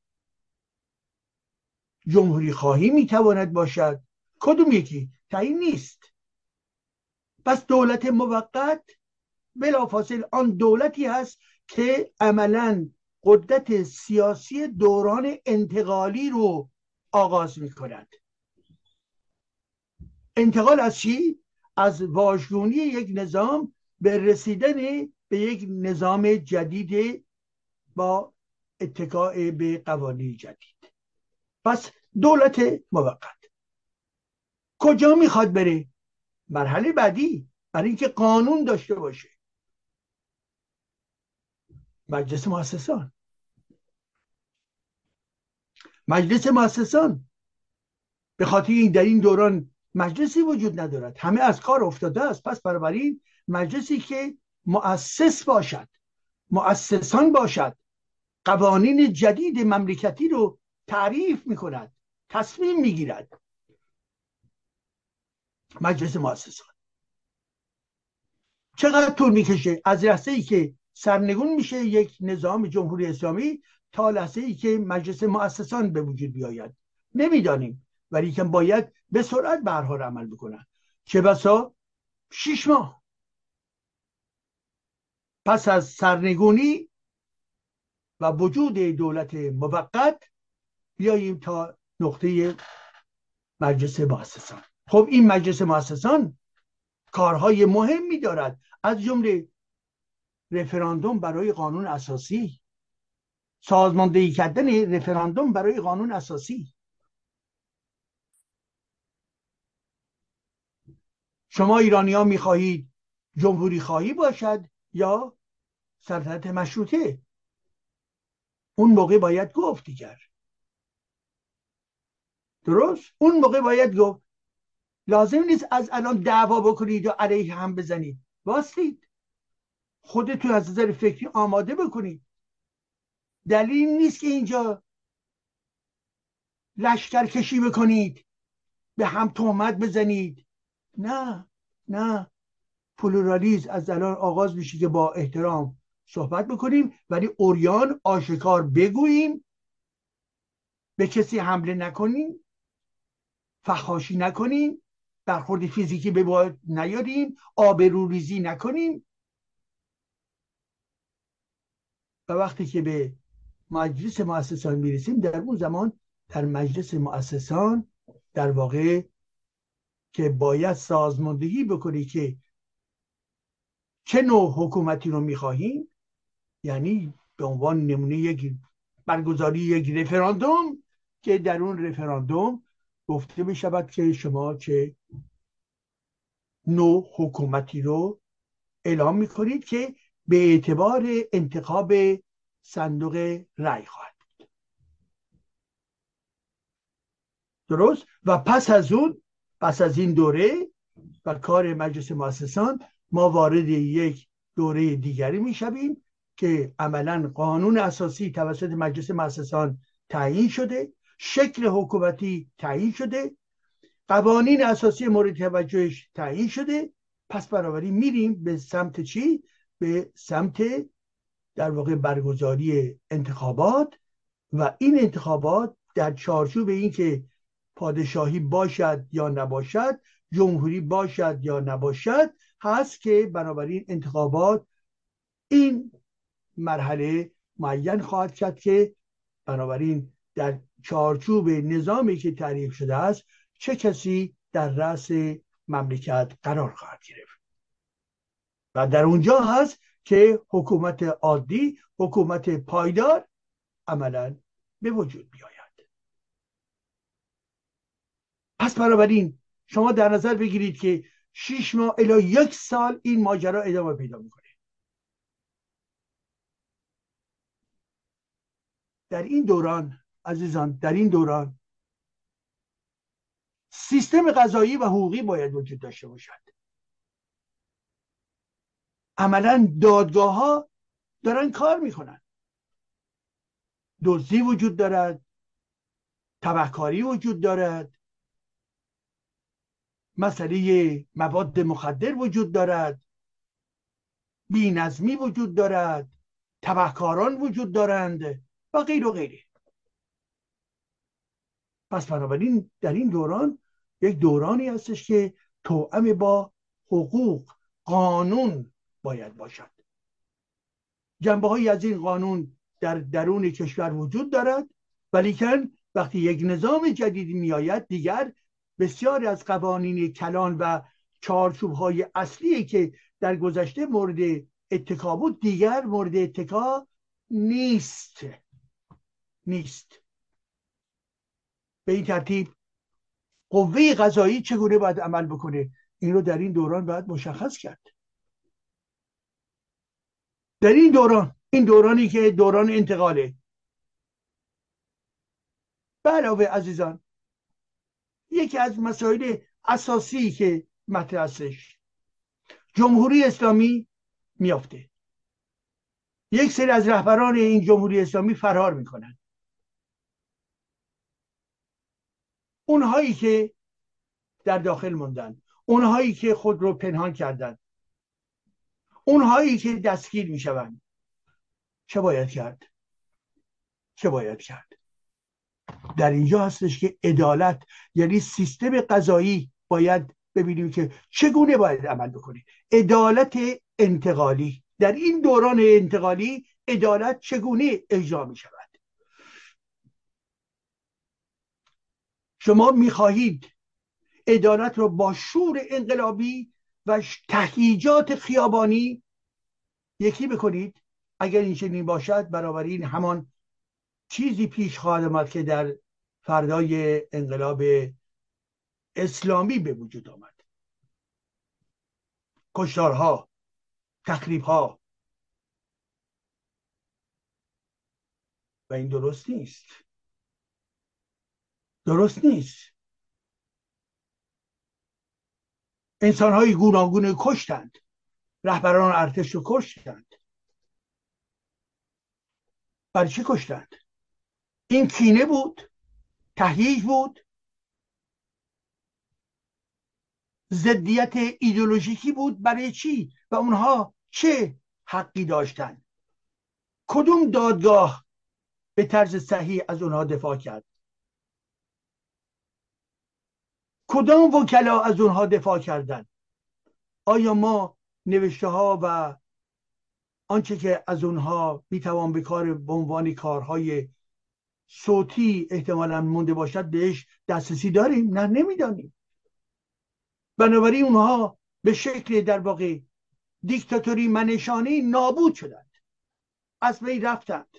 جمهوری خواهی میتواند باشد، کدوم یکی تعیین نیست. پس دولت موقت بلافاصله آن دولتی هست که عملاً قدرت سیاسی دوران انتقالی رو آغاز میکند. انتقال از چی؟ از واژگونی یک نظام به رسیدن به یک نظام جدید با اتکاء به قوانین جدید. پس دولت موقت کجا میخواد بره؟ مرحله بعدی برای اینکه قانون داشته باشه، مجلس مؤسسان. مجلس مؤسسان به خاطر این در این دوران مجلسی وجود ندارد، همه از کار افتاده است. پس بنابراین مجلسی که مؤسس باشد، مؤسسان باشد، قوانین جدید مملکتی رو تعریف میکند، تصمیم میگیرد. مجلس مؤسسان چقدر طول میکشه از لحظه ای که سرنگون میشه یک نظام جمهوری اسلامی تا لحظه ای که مجلس مؤسسان به وجود بیاید؟ نمیدانیم، ولی که باید به سرعت به هر حال عمل بکنن. چه بسا شش ماه پس از سرنگونی و وجود دولت موقت بیاییم تا نقطه مجلس مؤسسان. خب این مجلس مؤسسان کارهای مهمی دارد، از جمله رفراندوم برای قانون اساسی، سازماندهی کردن رفراندوم برای قانون اساسی. شما ایرانی ها میخواهید جمهوری خواهی باشد یا سلطنت مشروطه؟ اون موقع باید گفت دیگر. درست؟ اون موقع باید گفت. لازم نیست از الان دعوا بکنید و علیه هم بزنید. واسید خودتون از نظر فکری آماده بکنید. دلیل نیست که اینجا لشکر کشی بکنید، به هم تهمت بزنید. نه نه، پلورالیسم از الان آغاز میشه که با احترام صحبت بکنیم، ولی عریان آشکار بگوییم، به کسی حمله نکنیم، فحاشی نکنیم، برخورد فیزیکی به باید نیاریم، آبروریزی نکنیم. و وقتی که به مجلس مؤسسان میرسیم، در اون زمان در مجلس مؤسسان در واقع که باید سازماندهی بکنی که چه نوع حکومتی رو میخواهیم، یعنی به عنوان نمونه یک برگزاری یک رفراندوم که در اون رفراندوم گفته بشود که شما چه نوع حکومتی رو اعلام میکنید که به اعتبار انتخاب صندوق رأی خواهد بود. درست؟ و پس از اون پس از این دوره و کار مجلس مؤسسان، ما وارد یک دوره دیگری میشویم که عملا قانون اساسی توسط مجلس مؤسسان تعیین شده، شکل حکومتی تعیین شده، قوانین اساسی مورد توجهش تعیین شده. پس بنابراین میریم به سمت چی؟ به سمت در واقع برگزاری انتخابات. و این انتخابات در چارچوب این که پادشاهی باشد یا نباشد، جمهوری باشد یا نباشد هست که بنابراین انتخابات این مرحله معین خواهد کرد که بنابراین در چارچوب نظامی که تعریف شده است چه کسی در رأس مملکت قرار خواهد گرفت. و در اونجا هست که حکومت عادی، حکومت پایدار عملا به وجود بیاید. پس بنابراین شما در نظر بگیرید که شش ماه الی یک سال این ماجرا ادامه پیدا میکنه. در این دوران عزیزان، در این دوران سیستم قضایی و حقوقی باید وجود داشته باشد. عملا دادگاه ها دارن کار میکنن. دزدی وجود دارد، تبهکاری وجود دارد، مسئله مواد مخدر وجود دارد، بی‌نظمی وجود دارد، تبهکاران وجود دارند و غیر و غیره. پس بنابراین در این دوران یک دورانی هستش که توأم با حقوق، قانون باید باشد. جنبه هایی از این قانون در درون کشور وجود دارد، ولیکن وقتی یک نظام جدیدی میآید دیگر بسیاری از قوانین کلان و چارچوب های اصلی که در گذشته مورد اتکا بود دیگر مورد اتکا نیست نیست به این ترتیب قوه قضایی چگونه باید عمل بکنه، این رو در این دوران باید مشخص کرد. در این دوران، این دورانی که دوران انتقاله، به علاوه عزیزان یکی از مسائل اساسی که مطرح هستش، جمهوری اسلامی میافته. یک سری از رهبران این جمهوری اسلامی فرار میکنن. اونهایی که در داخل موندن، اونهایی که خود رو پنهان کردن، اونهایی که دستگیر میشوند، چه باید کرد؟ چه باید کرد؟ در اینجا هستش که عدالت، یعنی سیستم قضایی باید ببینیم که چگونه باید عمل بکنه. عدالت انتقالی، در این دوران انتقالی عدالت چگونه اجرا می شود؟ شما میخواهید عدالت رو با شور انقلابی و تهییجات خیابانی یکی بکنید. اگر این چنین باشد بنابراین همان چیزی پیش خواهد آمد که در فردای انقلاب اسلامی به وجود آمد. کشتارها، تخریبها، و این درست نیست. درست نیست. انسانهای گوناگون کشتند، رهبران ارتش رو کشتند. برای چی کشتند؟ این کینه بود؟ تهییج بود؟ ضدیت ایدئولوژیکی بود؟ برای چی؟ و اونها چه حقی داشتند؟ کدوم دادگاه به طرز صحیح از اونها دفاع کرد؟ کدام وکلا از اونها دفاع کردند؟ آیا ما نوشته ها و آنچه که از اونها میتوان به کار به عنوان کارهای صوتی احتمالاً مونده باشد بهش دسترسی داریم؟ نه، نمیدانیم. بنابراین اونها به شکل در واقع دیکتاتوری منشانی نابود شدند، از بین رفتند.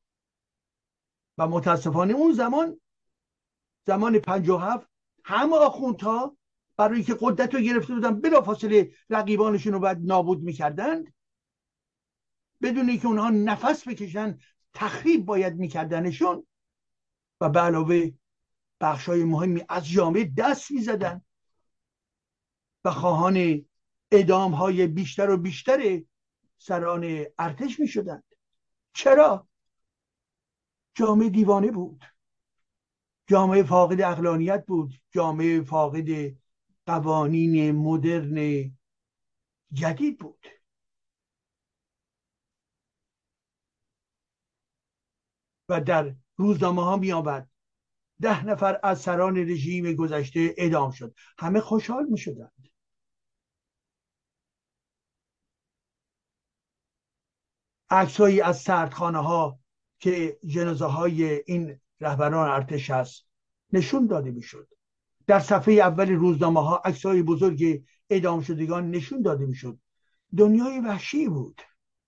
و متاسفانه اون زمان، زمان پنجاه و هفت، همه آخوندها برای که قدرت رو گرفته بودن بلافاصله رقیبانشون رو باید نابود میکردند، بدون اینکه اونها نفس بکشن تخریب باید میکردنشون، و به علاوه بخشای مهمی از جامعه دست میزدن و خواهان اعدام های بیشتر و بیشتر سران ارتش میشدند. چرا؟ جامعه دیوانه بود، جامعه فاقد عقلانیت بود، جامعه فاقد قوانین مدرن جدید بود. و در روزنامه ها می آمد ده نفر از سران رژیم گذشته اعدام شد، همه خوشحال می شدند. عکسایی از سردخانه ها که جنازه های این رهبران ارتش هست نشون داده می شد. در صفحه اول روزنامه ها عکسای بزرگ اعدام شدگان نشون داده می شد. دنیای وحشی بود.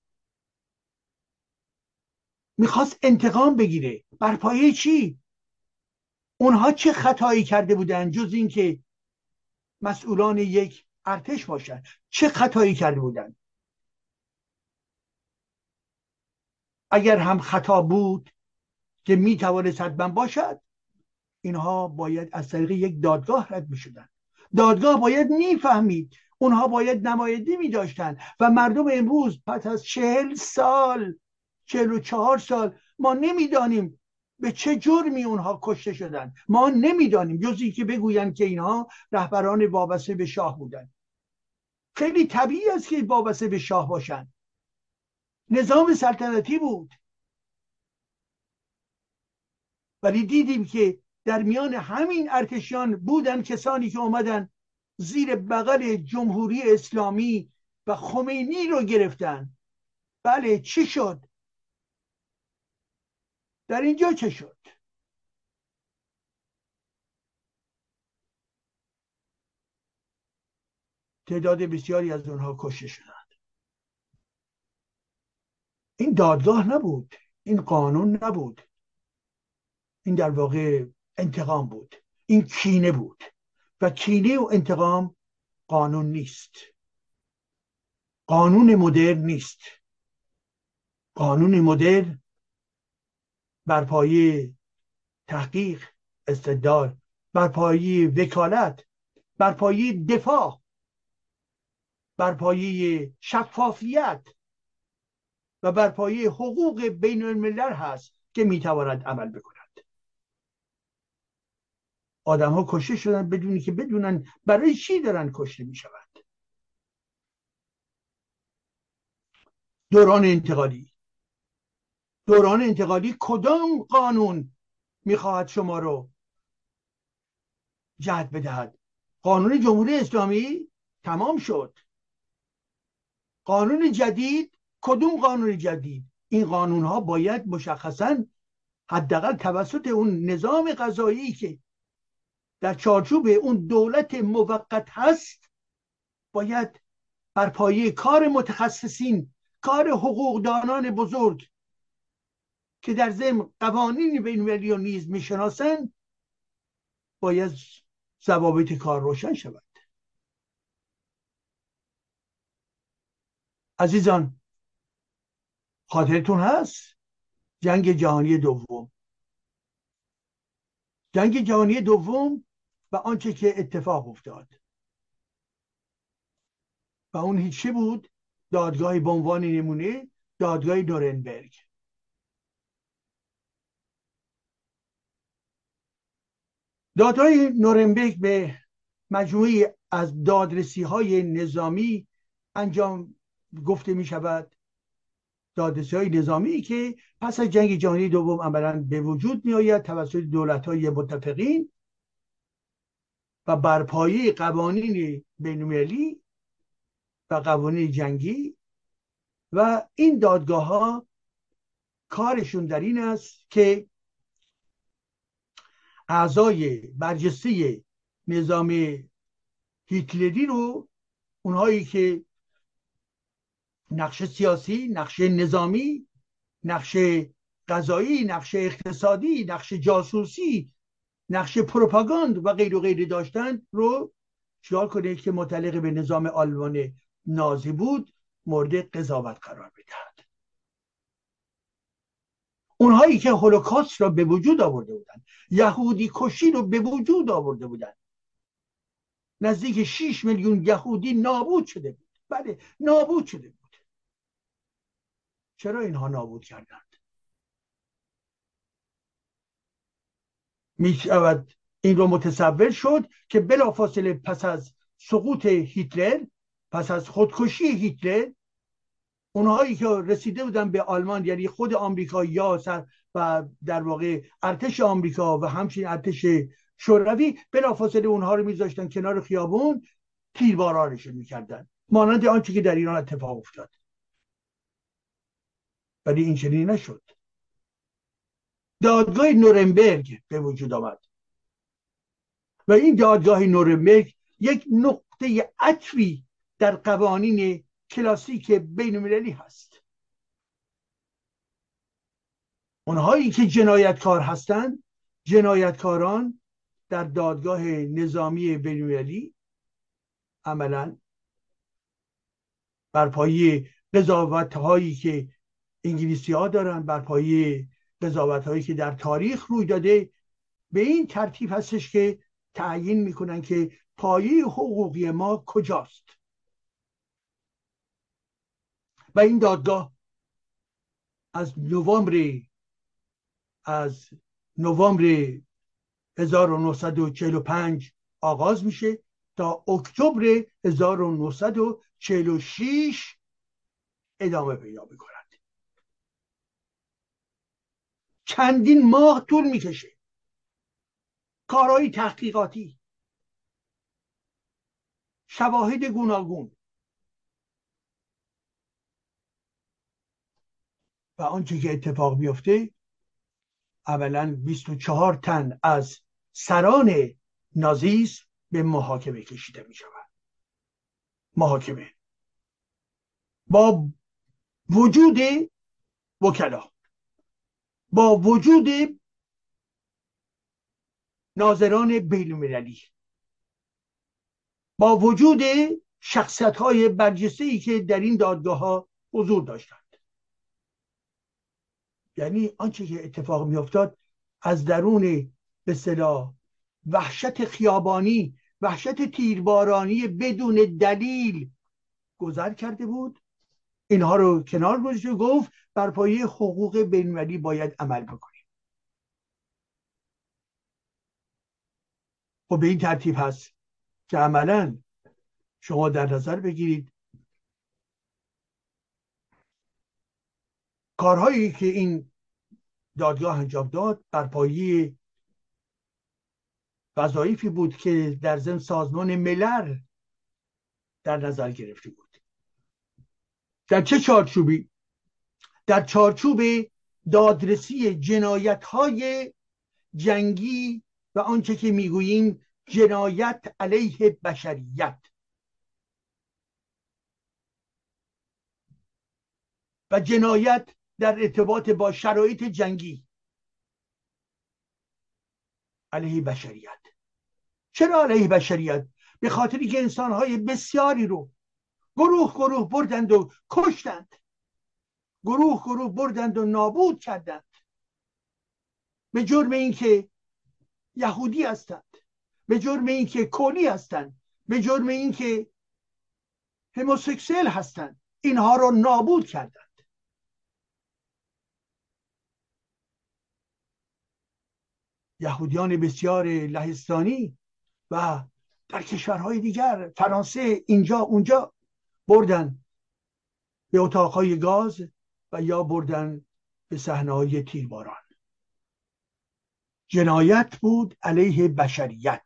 میخواست انتقام بگیره. بر پایه چی؟ اونها چه خطایی کرده بودن جز اینکه مسئولان یک ارتش باشن؟ چه خطایی کرده بودن؟ اگر هم خطا بود که میتوانست حتما باشد، اینها باید از طریق یک دادگاه رد میشدن. دادگاه باید میفهمید، اونها باید نمایندگی میداشتن. و مردم امروز پس از چهل سال، چهل و چهار سال، ما نمیدانیم به چه جرمی اونها کشته شدن. ما نمیدانیم جز اینکه بگویند که اینها رهبران وابسته به شاه بودن. خیلی طبیعی است که وابسته به شاه باشن، نظام سلطنتی بود. ولی دیدیم که در میان همین ارتشیان بودن کسانی که اومدن زیر بغل جمهوری اسلامی و خمینی رو گرفتن. بله، چی شد؟ در اینجا چه شد؟ تعداد بسیاری از اونها کشته شدند. این دادگاه نبود، این قانون نبود، این در واقع انتقام بود، این کینه بود. و کینه و انتقام قانون نیست، قانون مدرن نیست. قانون مدرن بر پایه تحقیق، استدلال، بر پایه وکالت، بر پایه دفاع، بر پایه شفافیت و بر پایه حقوق بین الملل هست که میتواند عمل بکند. آدم ها کشته شدن بدونی که بدونن برای چی دارن کشته میشوند. دوران انتقالی دوران انتقالی کدام قانون میخواهد شما رو جهت بدهد؟ قانون جمهوری اسلامی تمام شد. قانون جدید، کدوم قانون جدید؟ این قانون ها باید مشخصاً حداقل توسط اون نظام قضایی که در چارچوب اون دولت موقت هست باید بر پایه کار متخصصین کار حقوقدانان بزرگ که در ضمن قوانین بین‌المللی رو نیز میشناسند باید ضوابط کار روشن شود. عزیزان، خاطرتون هست جنگ جهانی دوم جنگ جهانی دوم و آنچه که اتفاق افتاد و اون هیچی بود؟ دادگاهی به عنوان نمونه دادگاه نورنبرگ. دادگاه نورنبرگ به مجموعی از دادرسی های نظامی انجام گفته می شود، دادرسی های نظامی که پس از جنگ جهانی دوم عملاً به وجود می آید توسط دولت های متفقین و بر پایه قوانین بین‌المللی و قوانین جنگی. و این دادگاه ها کارشون در این است که اعضای برجسته نظام هیتلری رو، اونهایی که نقش سیاسی، نقش نظامی، نقش قضایی، نقش اقتصادی، نقش جاسوسی، نقش پروپاگاند و غیر و غیره داشتند رو چیکار کنه که متعلق به نظام آلمان نازی بود مورد قضاوت قرار بدهد. اونهایی که هولوکاست را به وجود آورده بودند، یهودی کشی رو به وجود آورده بودند، نزدیک شش میلیون یهودی نابود شده بود. بله، نابود شده بود. چرا اینها نابود کردند؟ می شود این رو متصور شد که بلافاصله پس از سقوط هیتلر، پس از خودکشی هیتلر، اونهایی که رسیده بودن به آلمان، یعنی خود آمریکایی‌ها و در واقع ارتش آمریکا و همچنین ارتش شوروی، بلافاصله اونها رو میذاشتن کنار خیابون، تیربارانشون میکردن، مانند آنچه که در ایران اتفاق افتاد. ولی این چنین نشد. دادگاه نورنبرگ به وجود آمد و این دادگاه نورنبرگ یک نقطه عطفی در قوانین کلاسیک بین‌المللی هست. اونهایی که جنایتکار هستند، جنایتکاران در دادگاه نظامی بین‌المللی عملاً بر پایه قضاوت‌هایی که انگلیسی‌ها دارن، بر پایه قضاوت‌هایی که در تاریخ روی داده، به این ترتیب هستش که تعیین میکنن که پایه حقوقی ما کجاست. و این دادگاه از نوامبر از نوامبر هزار و نهصد و چهل و پنج آغاز میشه تا اکتبر هزار و نهصد و چهل و شش ادامه پیدا میکند. چندین ماه طول میکشه. کارهای تحقیقاتی، شواهد گوناگون و آنچه که اتفاق میفته، اولا بیست و چهار تن از سران نازیسم به محاکمه کشیده می شود. محاکمه با وجود وکلا، با وجود ناظران بین‌المللی، با وجود شخصیت های برجسته‌ای که در این دادگاه ها حضور داشتند. یعنی آنچه که اتفاق می افتاد از درون به اصطلاح وحشت خیابانی، وحشت تیربارانی بدون دلیل گذر کرده بود. اینها رو کنار گذاشت و گفت بر پایه حقوق بین‌المللی باید عمل بکنیم. و به این ترتیب هست که عملاً شما در نظر بگیرید کارهایی که این دادگاه انجام داد بر پایه وظایفی بود که در ضمن سازمان ملل در نظر گرفته بود. در چه چارچوبی؟ در چارچوب دادرسی جنایت‌های جنگی و آنچه که میگوییم جنایت علیه بشریت. و جنایت در ارتباط با شرایط جنگی علیه بشریت. چرا علیه بشریت؟ به خاطری که انسانهای بسیاری رو گروه گروه بردند و کشتند، گروه گروه بردند و نابود کردند به جرم اینکه یهودی هستند، به جرم اینکه کولی هستند، به جرم اینکه هموسکسوئل هستند. اینها رو نابود کردند. یهودیان بسیار لهستانی و در کشورهای دیگر، فرانسه، اینجا اونجا، بردن به اتاقهای گاز و یا بردن به صحنه‌های تیرباران. جنایت بود علیه بشریت.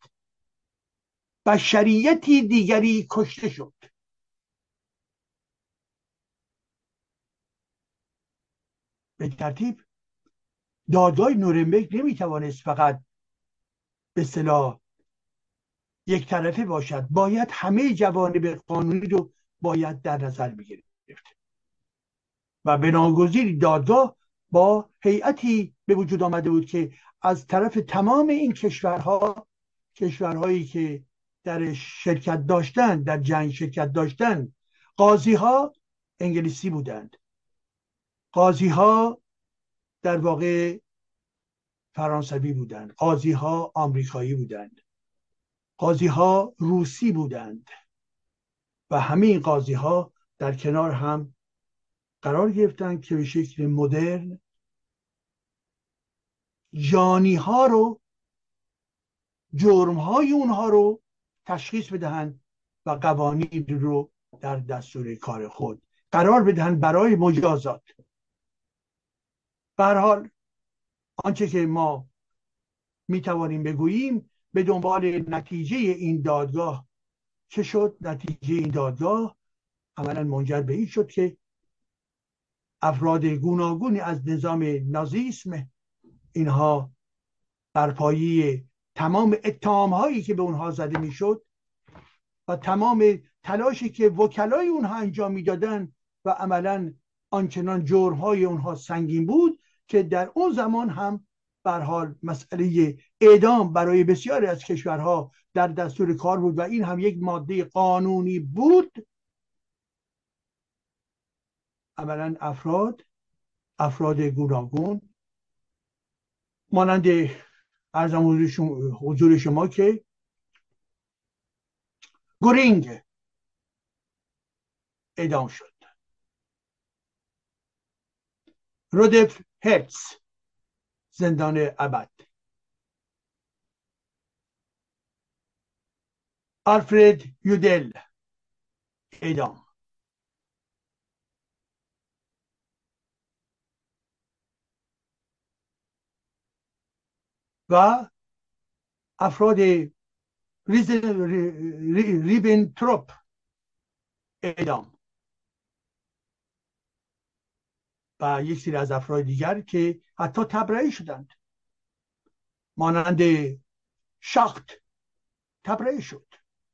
بشریتی دیگری کشته شد. به ترتیب دادگاه نورنبرگ نمیتوانست فقط به اصطلاح یک طرفه باشد، باید همه جوانب قانونی رو باید در نظر بگیرد و بناگزیر دادگاه با هیئتی به وجود آمده بود که از طرف تمام این کشورها، کشورهایی که در شرکت داشتند، در جنگ شرکت داشتند، قاضی ها انگلیسی بودند، قاضی ها در واقع فرانسوی بودند، قاضی ها آمریکایی بودند، قاضی ها روسی بودند و همه این قاضی ها در کنار هم قرار گرفتند که به شکل مدرن جانی ها رو، جرم های اونها رو تشخیص بدهند و قوانین رو در دستور کار خود قرار بدهند برای مجازات. به هر حال آنچه که ما می توانیم بگوییم به دنبال نتیجه این دادگاه چه شد؟ نتیجه این دادگاه عملا منجر به این شد که افراد گوناگونی از نظام نازیسم، اینها بر پایه تمام اتهام هایی که به اونها زده میشد و تمام تلاشی که وکلای اونها انجام میدادن و عملا آنچنان جرم های اونها سنگین بود که در اون زمان هم به هر حال مسئله اعدام برای بسیاری از کشورها در دستور کار بود و این هم یک ماده قانونی بود. عملا افراد افراد گوناگون مانند عرضم حضور شما, حضور شما که گورینگ اعدام شد، رودولف هرتز زندان ابد، آلفرد یودل اعدام، و افراد ریبنتروپ اعدام و یک سری از افراد دیگر که حتی تبرئه شدند مانند شاخت تبرئه شد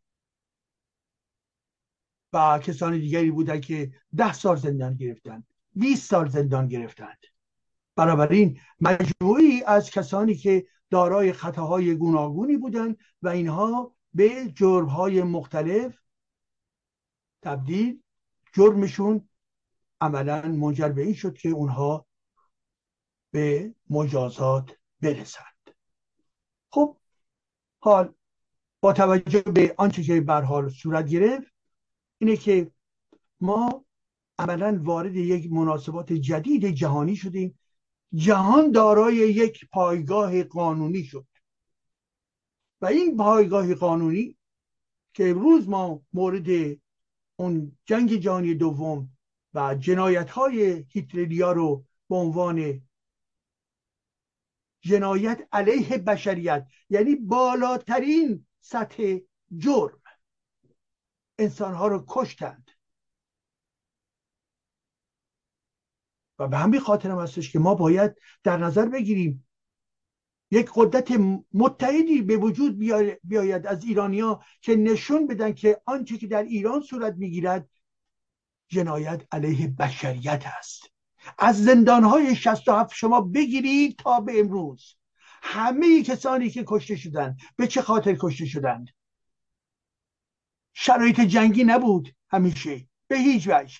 و کسان دیگری بودند که ده سال زندان گرفتند، بیست سال زندان گرفتند. بنابراین مجموعی از کسانی که دارای خطاهای گوناگونی بودند و اینها به جرمهای مختلف تبدیل، جرمشون عملا منجر به این شد که اونها به مجازات برسند. خب حال با توجه به آنچه که به هر حال صورت گرفت اینه که ما عملا وارد یک مناسبات جدید جهانی شدیم. جهان دارای یک پایگاه قانونی شد و این پایگاه قانونی که امروز ما مورد اون جنگ جهانی دوم و جنایت‌های هیتلریا رو به عنوان جنایت علیه بشریت، یعنی بالاترین سطح جرم، انسانها رو کشتند و به همین خاطر هم هستش که ما باید در نظر بگیریم یک قدرت متحدی به وجود بیاید از ایرانیا که نشون بدن که آنچه که در ایران صورت میگیرد جنایت علیه بشریت است. از زندانهای شصت و هفت شما بگیرید تا به امروز، همه کسانی که کشته شدند به چه خاطر کشته شدند؟ شرایط جنگی نبود همیشه به هیچ وجه.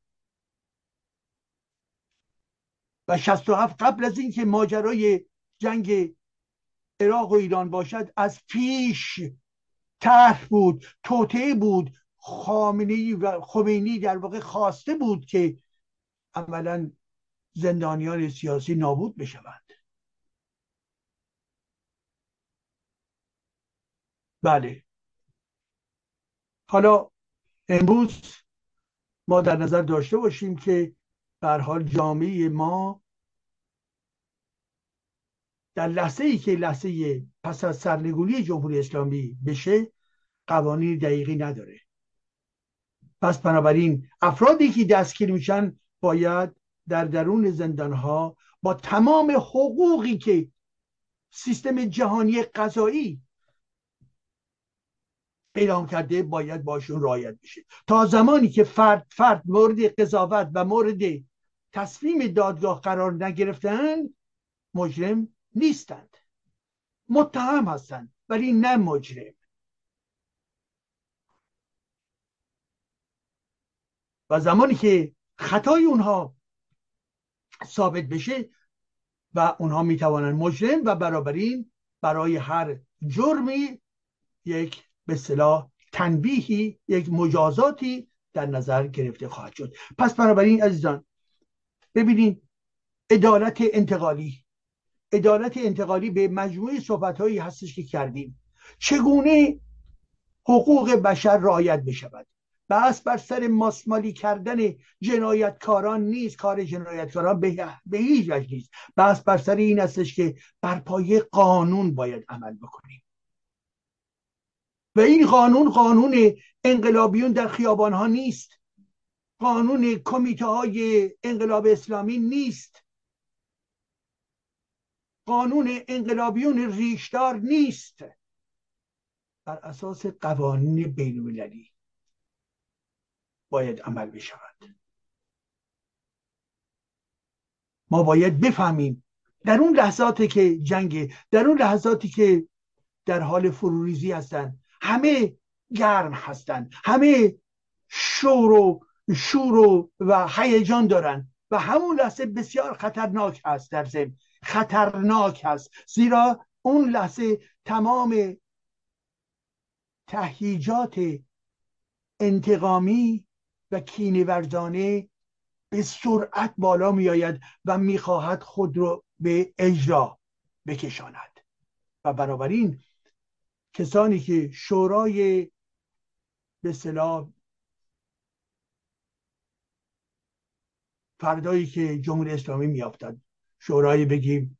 و شصت و هفت قبل از اینکه ماجرای جنگ عراق و ایران باشد از پیش طرح بود، توطئه بود. خامنه‌ای و خمینی در واقع خواسته بود که عملا زندانیان سیاسی نابود بشوند. بله، حالا امروز ما در نظر داشته باشیم که به هر حال جامعه ما در لحظه ای که لحظه پس از سرنگونی جمهوری اسلامی بشه قوانین دقیقی نداره. پس بنابراین افرادی که دستگیر میشن باید در درون زندانها با تمام حقوقی که سیستم جهانی قضایی اعلام کرده باید باشون رعایت بشه. تا زمانی که فرد فرد مورد قضاوت و مورد تصمیم دادگاه قرار نگرفتن مجرم نیستند، متهم هستند ولی نه مجرم. و زمانی که خطای اونها ثابت بشه و اونها میتوانند مجرم و بنابراین برای هر جرمی یک به اصطلاح تنبیهی، یک مجازاتی در نظر گرفته خواهد شد. پس بنابراین عزیزان ببینید، عدالت انتقالی عدالت انتقالی به مجموعه صحبت‌هایی هستش که کردیم. چگونه حقوق بشر رعایت بشود؟ بحث بر سر ماسمالی کردن جنایتکاران نیست، کار جنایتکاران به, به هیچ وجه نیست. بحث بر سر این هستش که بر پایه قانون باید عمل بکنیم و این قانون قانون انقلابیون در خیابان ها نیست، قانون کمیته های انقلاب اسلامی نیست، قانون انقلابیون ریشدار نیست. بر اساس قوانین بین المللی باید عمل بشود. ما باید بفهمیم در اون لحظاتی که جنگ، در اون لحظاتی که در حال فروریزی هستند، همه گرم هستند، همه شور و شور و, و هیجان دارند و همون لحظه بسیار خطرناک هست، در ضمن خطرناک هست، زیرا اون لحظه تمام تهییجات انتقامی و کینه‌ورزانه به سرعت بالا می آید و می خواهد خود رو به اجرا بکشاند. و بنابراین کسانی که شورای به اصطلاح فردایی که جمهوری اسلامی می افتد، شورای بگیم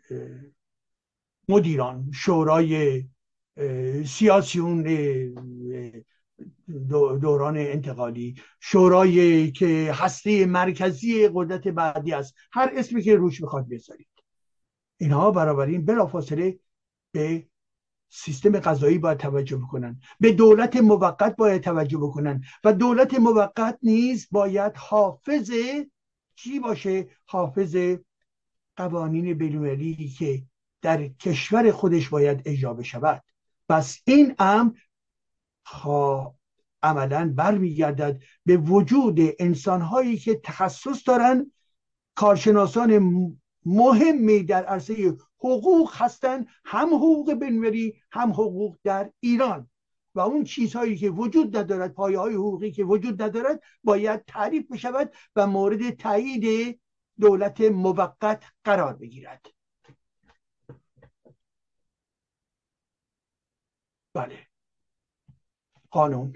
مدیران، شورای سیاسیون دوران انتقالی، شورای که هسته مرکزی قدرت بعدی است، هر اسمی که روش بخواد بذارید، اینها بنابراین بلافاصله به سیستم قضایی باید توجه بکنن، به دولت موقت باید توجه بکنن و دولت موقت نیز باید حافظ چی باشه؟ حافظ قوانین بین‌المللی که در کشور خودش باید اجرا بشود. پس این امر عملا برمیگردد به وجود انسانهایی که تخصص دارن، کارشناسان مهمی در عرصه حقوق هستند، هم حقوق بین‌المللی هم حقوق در ایران، و اون چیزهایی که وجود ندارد، پایه های حقوقی که وجود ندارد باید تعریف بشود و مورد تایید دولت موقت قرار بگیرد. بله، قانون،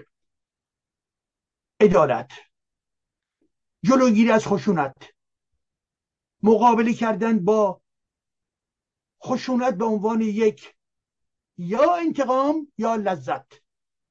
عدالت، جلوگیری از خشونت، مقابله کردن با خشونت به عنوان یک یا انتقام یا لذت.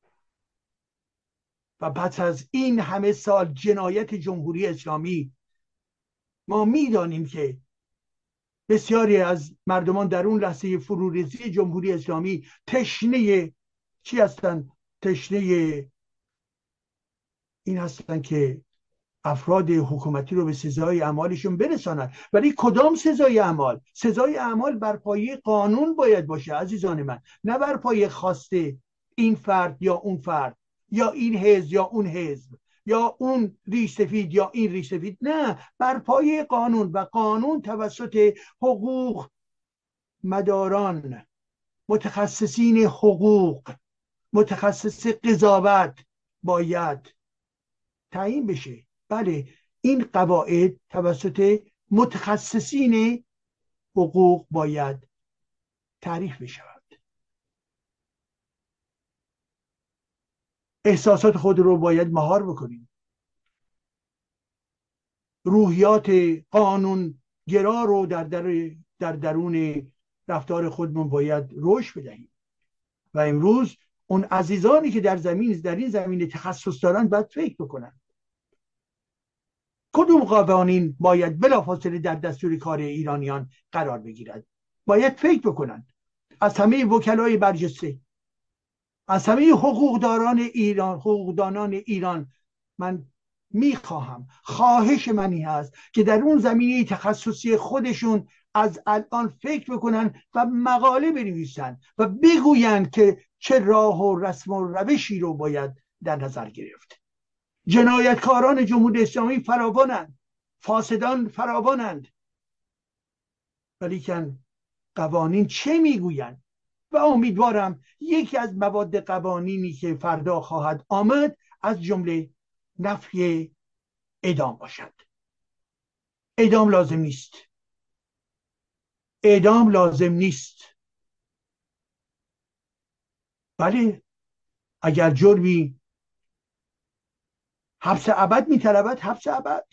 و پس از این همه سال جنایت جمهوری اسلامی ما میدانیم که بسیاری از مردمان در اون لحظه فروریزی جمهوری اسلامی تشنه چی هستن؟ تشنه این هستن که افراد حکومتی رو به سزای اعمالشون برسانند. ولی کدام سزای اعمال؟ سزای اعمال بر پایه قانون باید باشه عزیزان من، نه بر پایه خواسته این فرد یا اون فرد، یا این حزب یا اون حزب، یا اون ریش سفید یا این ریش سفید. نه، بر پایه قانون، و قانون توسط حقوق مداران، متخصصین حقوق، متخصص قضاوت باید تعیین بشه. بله، این قواعد توسط متخصصین حقوق باید تعریف بشود. احساسات خود رو باید مهار بکنیم. روحیات قانون گرا رو در, در, در درون رفتار خودمون باید رشد بدهیم. و امروز اون عزیزانی که در زمین در این زمینه تخصص دارن باید فکر بکنن کدوم قوانین باید بلافاصله در دستور کار ایرانیان قرار بگیرد. باید فکر بکنن. از همه وکلای برجسته، از همه حقوقداران ایران، حقوقدانان ایران، من میخواهم، خواهش منی هست که در اون زمینه تخصصی خودشون از الان فکر بکنن و مقاله بنویسن و بگوین که چه راه و رسم و روشی رو باید در نظر گرفت. جنایتکاران جمهوری اسلامی فراوانند، فاسدان فراوانند، ولیکن قوانین چه میگویند؟ و امیدوارم یکی از مواد قوانینی که فردا خواهد آمد از جمله نفی اعدام باشد. اعدام لازم نیست. اعدام لازم نیست. بله، اگر جرمی حبس ابد میطلبد حبس ابد،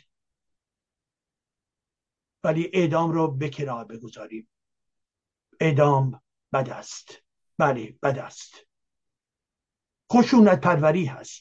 ولی اعدام رو به کنار بگذاریم. اعدام بد است. بله، بد است. خشونت پروری هست.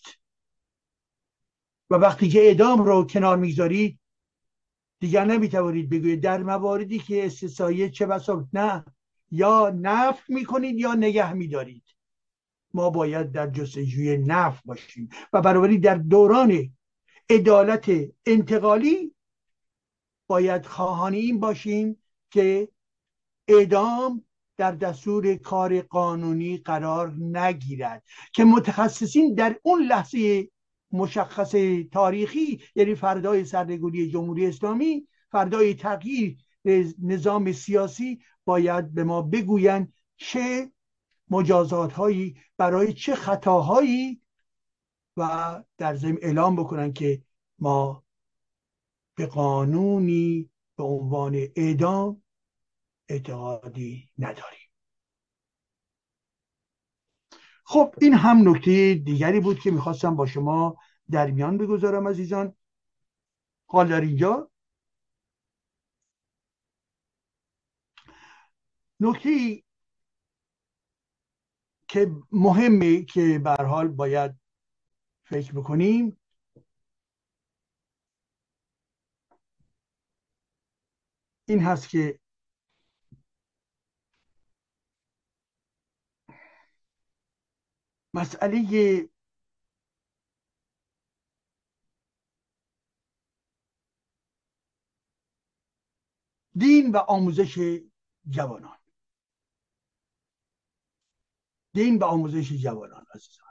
و وقتی که اعدام رو کنار میگذارید دیگر نمیتوانید بگویید در مواردی که استثنایی چه بسا، نه، یا نفی میکنید یا نگه میدارید. ما باید در جستجوی نفی باشیم و بنابراین در دوران عدالت انتقالی باید خواهان این باشیم که اعدام در دستور کار قانونی قرار نگیرد، که متخصصین در اون لحظه مشخص تاریخی، یعنی فردای سرنگونی جمهوری اسلامی، فردای تغییر نظام سیاسی، باید به ما بگویند چه مجازات هایی برای چه خطاهایی، و در ضمن اعلام بکنن که ما به قانونی به عنوان اعدام اعتقادی نداریم. خب این هم نکته دیگری بود که میخواستم با شما در میان بگذارم عزیزان. حال در اینجا نکته که مهمه که به هر حال باید فکر بکنیم این هست که مسئله دین و آموزش جوانان. دین و آموزش جوانان عزیزان.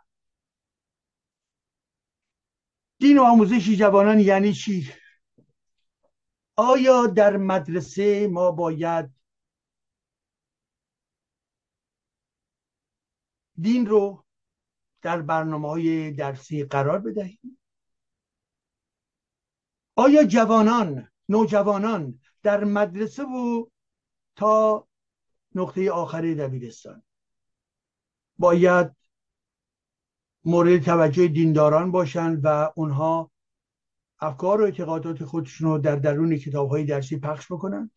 دین و آموزش جوانان یعنی چی؟ آیا در مدرسه ما باید دین رو در برنامه‌های درسی قرار بدهیم؟ آیا جوانان، نوجوانان در مدرسه و تا نقطه آخر دبیرستان باید مورد توجه دینداران باشند و اونها افکار و اعتقادات خودشون رو در درون کتاب‌های درسی پخش بکنند؟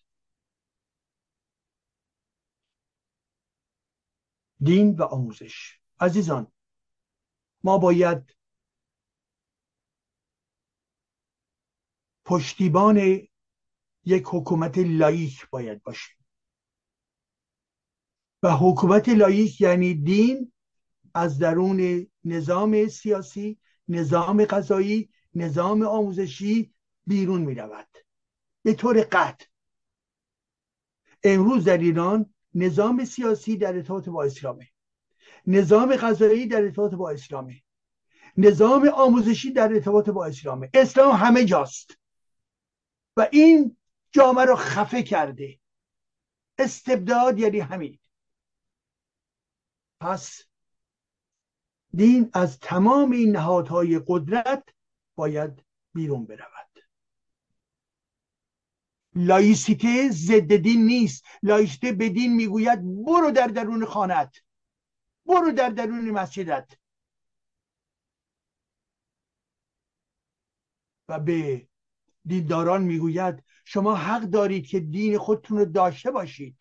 دین و آموزش عزیزان، ما باید پشتیبان یک حکومت لاییک باید باشیم و حکومت لاییک یعنی دین از درون نظام سیاسی، نظام قضایی، نظام آموزشی بیرون می رود به طور قطع. امروز در ایران نظام سیاسی در ارتباط با اسلامه، نظام قضایی در ارتباط با اسلامه، نظام آموزشی در ارتباط با اسلامه. اسلام همه جاست و این جامعه رو خفه کرده. استبداد یعنی همین. پس دین از تمام این نهادهای قدرت باید بیرون برود. لایسیته ضد دین نیست. لایسیته به دین میگوید برو در درون خانت، برو در درون مسجدت، و به دینداران میگوید شما حق دارید که دین خودتون رو داشته باشید،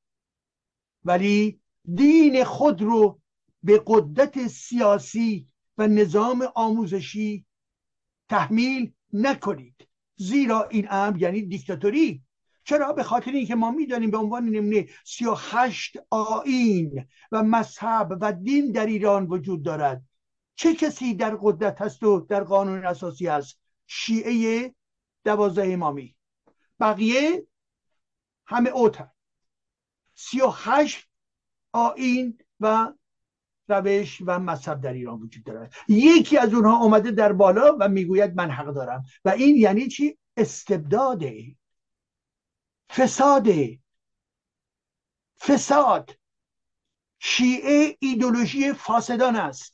ولی دین خود رو به قدرت سیاسی و نظام آموزشی تحمیل نکنید، زیرا این امر یعنی دیکتاتوری. چرا؟ به خاطر اینکه ما میدانیم به عنوان نمونه سی و هشت آیین و مذهب و دین در ایران وجود دارد. چه کسی در قدرت هست و در قانون اساسی هست؟ شیعه دوازده امامی، بقیه همه اوتر. سی و هشت آیین و روش و مذهب در ایران وجود دارد. یکی از اونها اومده در بالا و میگوید من حق دارم، و این یعنی چی؟ استبداده، فساده، فساد. شیعه ایدئولوژی فاسدان است.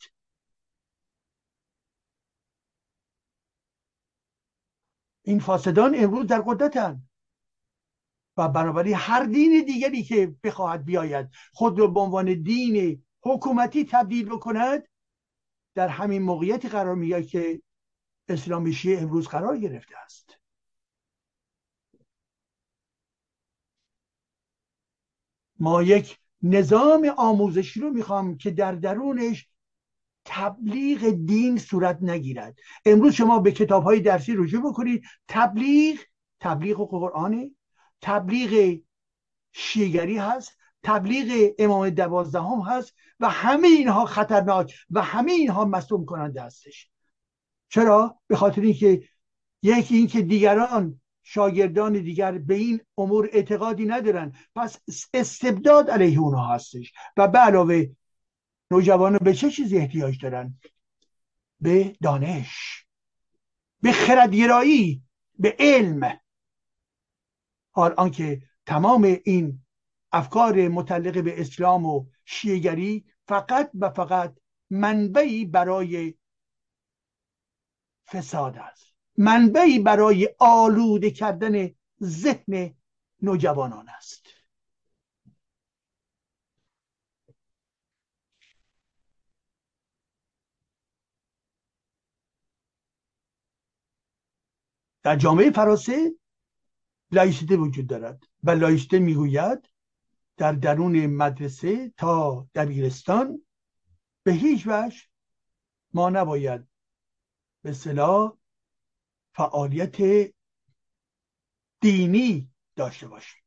این فاسدان امروز در قدرتند و بنابراین هر دین دیگری که بخواهد بیاید خود را به عنوان دین حکومتی تبدیل بکند در همین موقعیتی قرار میگیرد که اسلام شیعه امروز قرار گرفته است. ما یک نظام آموزشی رو میخوام که در درونش تبلیغ دین صورت نگیرد. امروز شما به کتاب‌های درسی رجوع بکنید، تبلیغ تبلیغ قرآنه، تبلیغ شیعگری هست، تبلیغ امام دوازدهم هست و همه اینها خطرناک و همه اینها مصدوم کننده هستش. چرا؟ به خاطر اینکه یکی اینکه دیگران شاگردان دیگر به این امور اعتقادی ندارن، پس استبداد علیه اونها هستش. و به علاوه نوجوانان به چه چیزی احتیاج دارن؟ به دانش، به خردگرایی، به علم. حال آنکه تمام این افکار متعلق به اسلام و شیعگری فقط و فقط منبعی برای فساد است، منبعی برای آلوده کردن ذهن نوجوانان است. در جامعه فرانسه لایسیته وجود دارد و لایسیته میگوید در درون مدرسه تا دبیرستان به هیچ وجه ما نباید به اصطلاح فعالیت دینی داشته باشیم.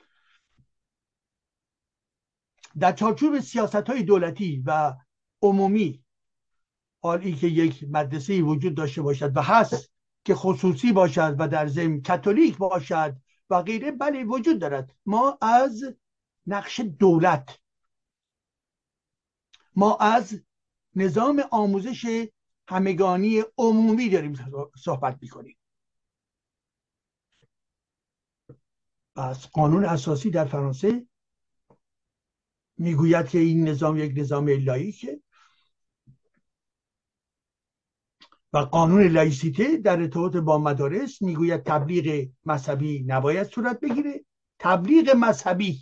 در چارچوب سیاست‌های دولتی و عمومی، حال این که یک مدرسه وجود داشته باشد و هست که خصوصی باشد و در ضمن کاتولیک باشد و غیره، بله وجود دارد. ما از نقش دولت، ما از نظام آموزش همگانی عمومی داریم صحبت میکنیم. پس قانون اساسی در فرانسه میگوید که این نظام یک نظام لاییکه و قانون لایسیته در ارتباط با مدارس میگوید تبلیغ مذهبی نباید صورت بگیره. تبلیغ مذهبی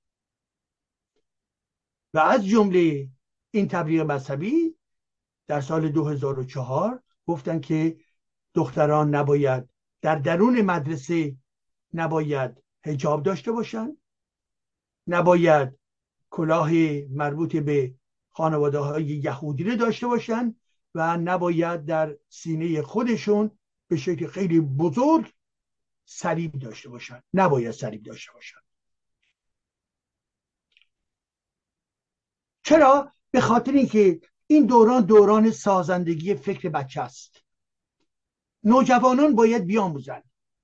و از جمله این تبلیغ مذهبی در سال دو هزار و چهار گفتن که دختران نباید در درون مدرسه نباید حجاب داشته باشن، نباید کلاه مربوط به خانواده های یهودی رو داشته باشن و نباید در سینه خودشون به شکل خیلی بزرگ صلیب داشته باشن، نباید صلیب داشته باشن. چرا؟ به خاطر اینکه این دوران دوران سازندگی فکر بچه است. نوجوانان باید بیاموزند.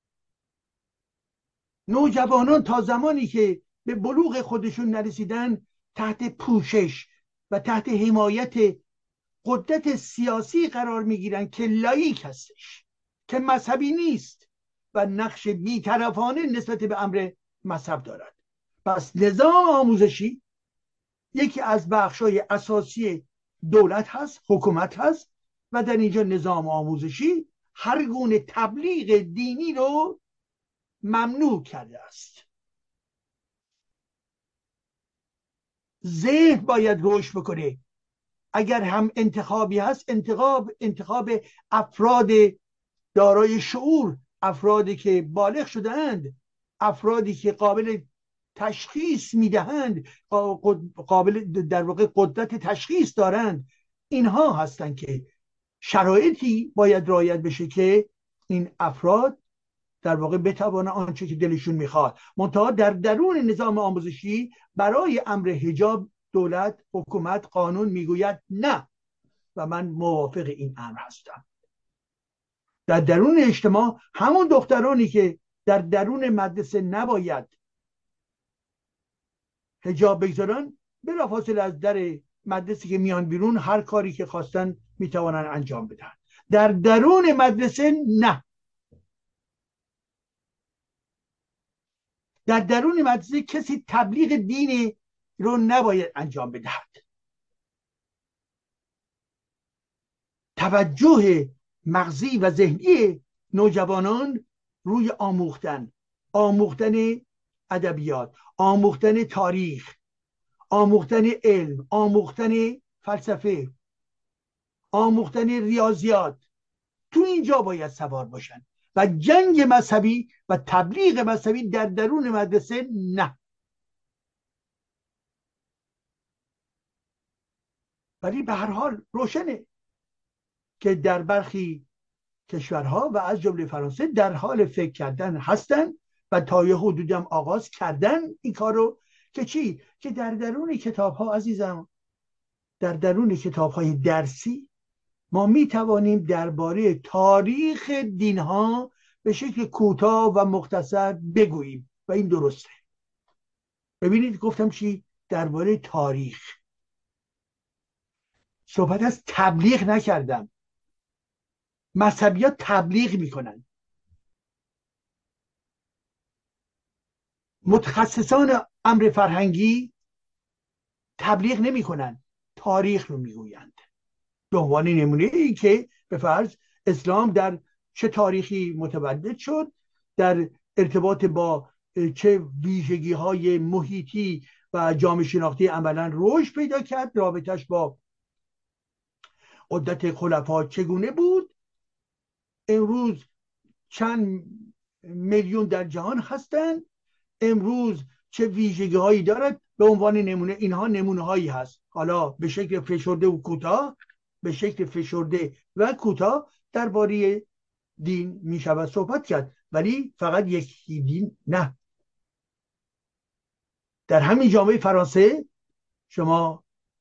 نوجوانان تا زمانی که به بلوغ خودشون نرسیدن تحت پوشش و تحت حمایت قدرت سیاسی قرار میگیرن که لاییک هستش، که مذهبی نیست و نقش بیطرفانه نسبت به امر مذهب دارد. پس نظام آموزشی یکی از بخشای اساسی دولت هست، حکومت هست، و در اینجا نظام آموزشی هر گونه تبلیغ دینی رو ممنوع کرده است. ذهن باید رشد بکنه. اگر هم انتخابی هست، انتخاب انتخاب افراد دارای شعور، افرادی که بالغ شده‌اند، افرادی که قابل تشخیص میدهند، قابل در واقع قدرت تشخیص دارند، اینها هستند که شرایطی باید رعایت بشه که این افراد در واقع بتوانند آنچه که دلشون میخواد. منتها در درون نظام آموزشی برای امر حجاب دولت، حکومت، قانون میگوید نه، و من موافق این امر هستم. در درون اجتماع همون دخترانی که در درون مدرسه نباید حجاب بگذارن، بلافاصله از در مدرسه که میان بیرون هر کاری که خواستن میتوانن انجام بدن. در درون مدرسه نه. در درون مدرسه کسی تبلیغ دین رو نباید انجام بدهد. توجه مغزی و ذهنی نوجوانان روی آموختن، آموختن ادبیات، آموختن تاریخ، آموختن علم، آموختن فلسفه، آموختن ریاضیات، تو اینجا باید سوار باشن. و جنگ مذهبی و تبلیغ مذهبی در درون مدرسه نه. ولی به هر حال روشنه که در برخی کشورها و از جمله فرانسه در حال فکر کردن هستن و تا یه حدودی هم آغاز کردن این کارو، که چی؟ که در درون کتاب ها عزیزم، در درون کتاب های درسی ما می توانیم درباره تاریخ دین ها به شکل کوتاه و مختصر بگوییم و این درسته. ببینید گفتم چی؟ درباره تاریخ صحبت از تبلیغ نکردم. مذهبیات تبلیغ میکنن، متخصصان امر فرهنگی تبلیغ نمیکنن، تاریخ رو میگویند. به عنوان نمونه ای که به فرض اسلام در چه تاریخی متولد شد، در ارتباط با چه ویژگی های محیطی و جامعه شناختی عملا رشد پیدا کرد، رابطش با قدرت خلفا چگونه بود، امروز چند میلیون در جهان هستند، امروز چه ویژگی هایی دارد. به عنوان نمونه اینها نمونه هایی هست، حالا به شکل فشرده و کوتاه، به شکل فشرده و کوتاه درباره دین می شود صحبت کرد، ولی فقط یکی دین نه. در همین جامعه فرانسه شما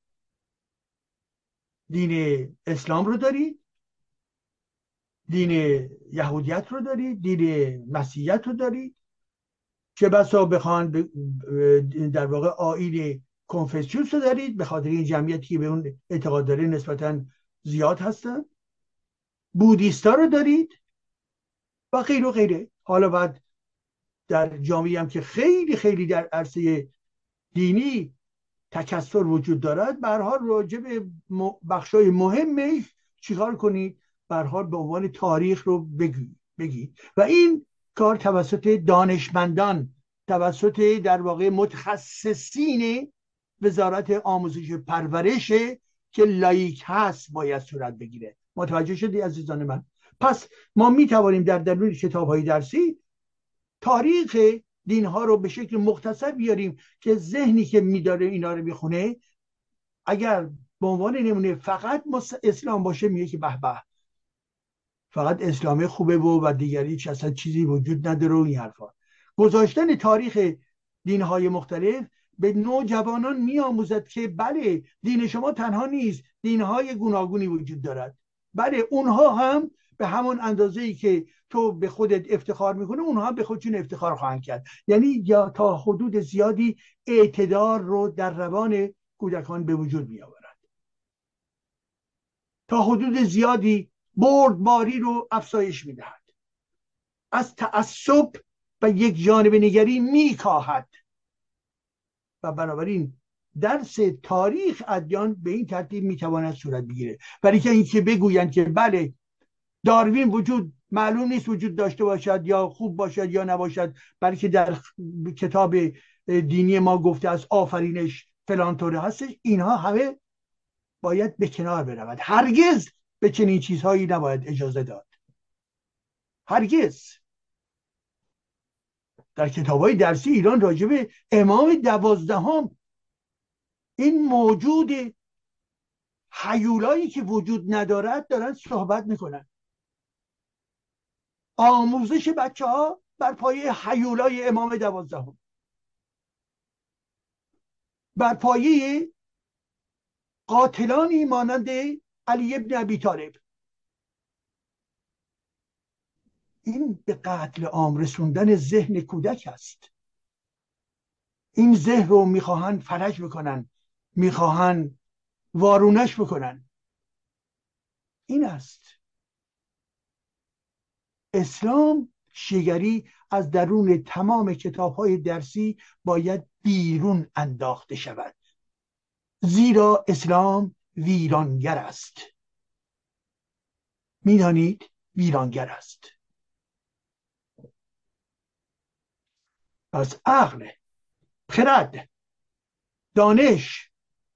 دین اسلام رو دارید، دین یهودیت رو دارید، دین مسیحیت رو دارید، چه بسا بخوان در واقع آیین کنفوسیوس رو دارید، به خاطر این جمعیتی که به اون اعتقاد داره نسبتا زیاد هستن، بودیستا رو دارید و غیر و غیره. حالا بعد در جامعه هم که خیلی خیلی در عرصه دینی تکثر وجود دارد، به هر حال راجع به بخشای مهمش چیکار کنید؟ به هر حال به عنوان تاریخ رو بگید بگید و این کار توسط دانشمندان، توسط در واقع متخصصین وزارت آموزش و پرورش که لایک هست باید صورت بگیره. متوجه شدی عزیزان من؟ پس ما می توانیم در درون کتاب‌های درسی تاریخ دین ها رو به شکل مختصر بیاریم که ذهنی که میداره اینا رو میخونه، اگر به عنوان نمونه فقط اسلام باشه میگه که به به فقط اسلام خوبه و و دیگری چه اصلا چیزی وجود نداره و این حرفا. گذاشتن تاریخ دین های مختلف به نوجوانان میآموزد که بله دین شما تنها نیست، دین های گوناگونی وجود دارد، بله اونها هم به همون اندازه ای که تو به خودت افتخار میکنه اونها هم به خودشون افتخار خواهند کرد. یعنی یا تا حدود زیادی اعتدار رو در روان کودکان به وجود می آورد، تا حدود زیادی بردباری رو افزایش می دهد، از تعصب و یک جانب نگری می کاهد و بنابراین درس تاریخ ادیان به این ترتیب می تواند صورت بگیره. ولی که اینکه بگویند که بله داروین وجود معلوم نیست وجود داشته باشد یا خوب باشد یا نباشد، بلکه در کتاب دینی ما گفته از آفرینش فلان طوره هستش، اینها همه باید به کنار برود. هرگز به چنین چیزهایی نباید اجازه داد، هرگز. در کتاب‌های درسی ایران راجع به امام دوازدهم، این موجود هیولایی که وجود ندارد، دارن صحبت میکنن. آموزش بچه ها بر پایه هیولای امام دوازدهم، بر پایه قاتلانی مانند علی ابن ابی طالب. این به قتل عام رسوندن ذهن کودک است. این ذهن رو میخواهن فلج بکنن، میخواهن وارونش بکنن. این است اسلام. شیگری از درون تمام کتاب‌های درسی باید بیرون انداخته شود، زیرا اسلام ویرانگر است. میدانید ویرانگر است. از عقل، خرد، دانش،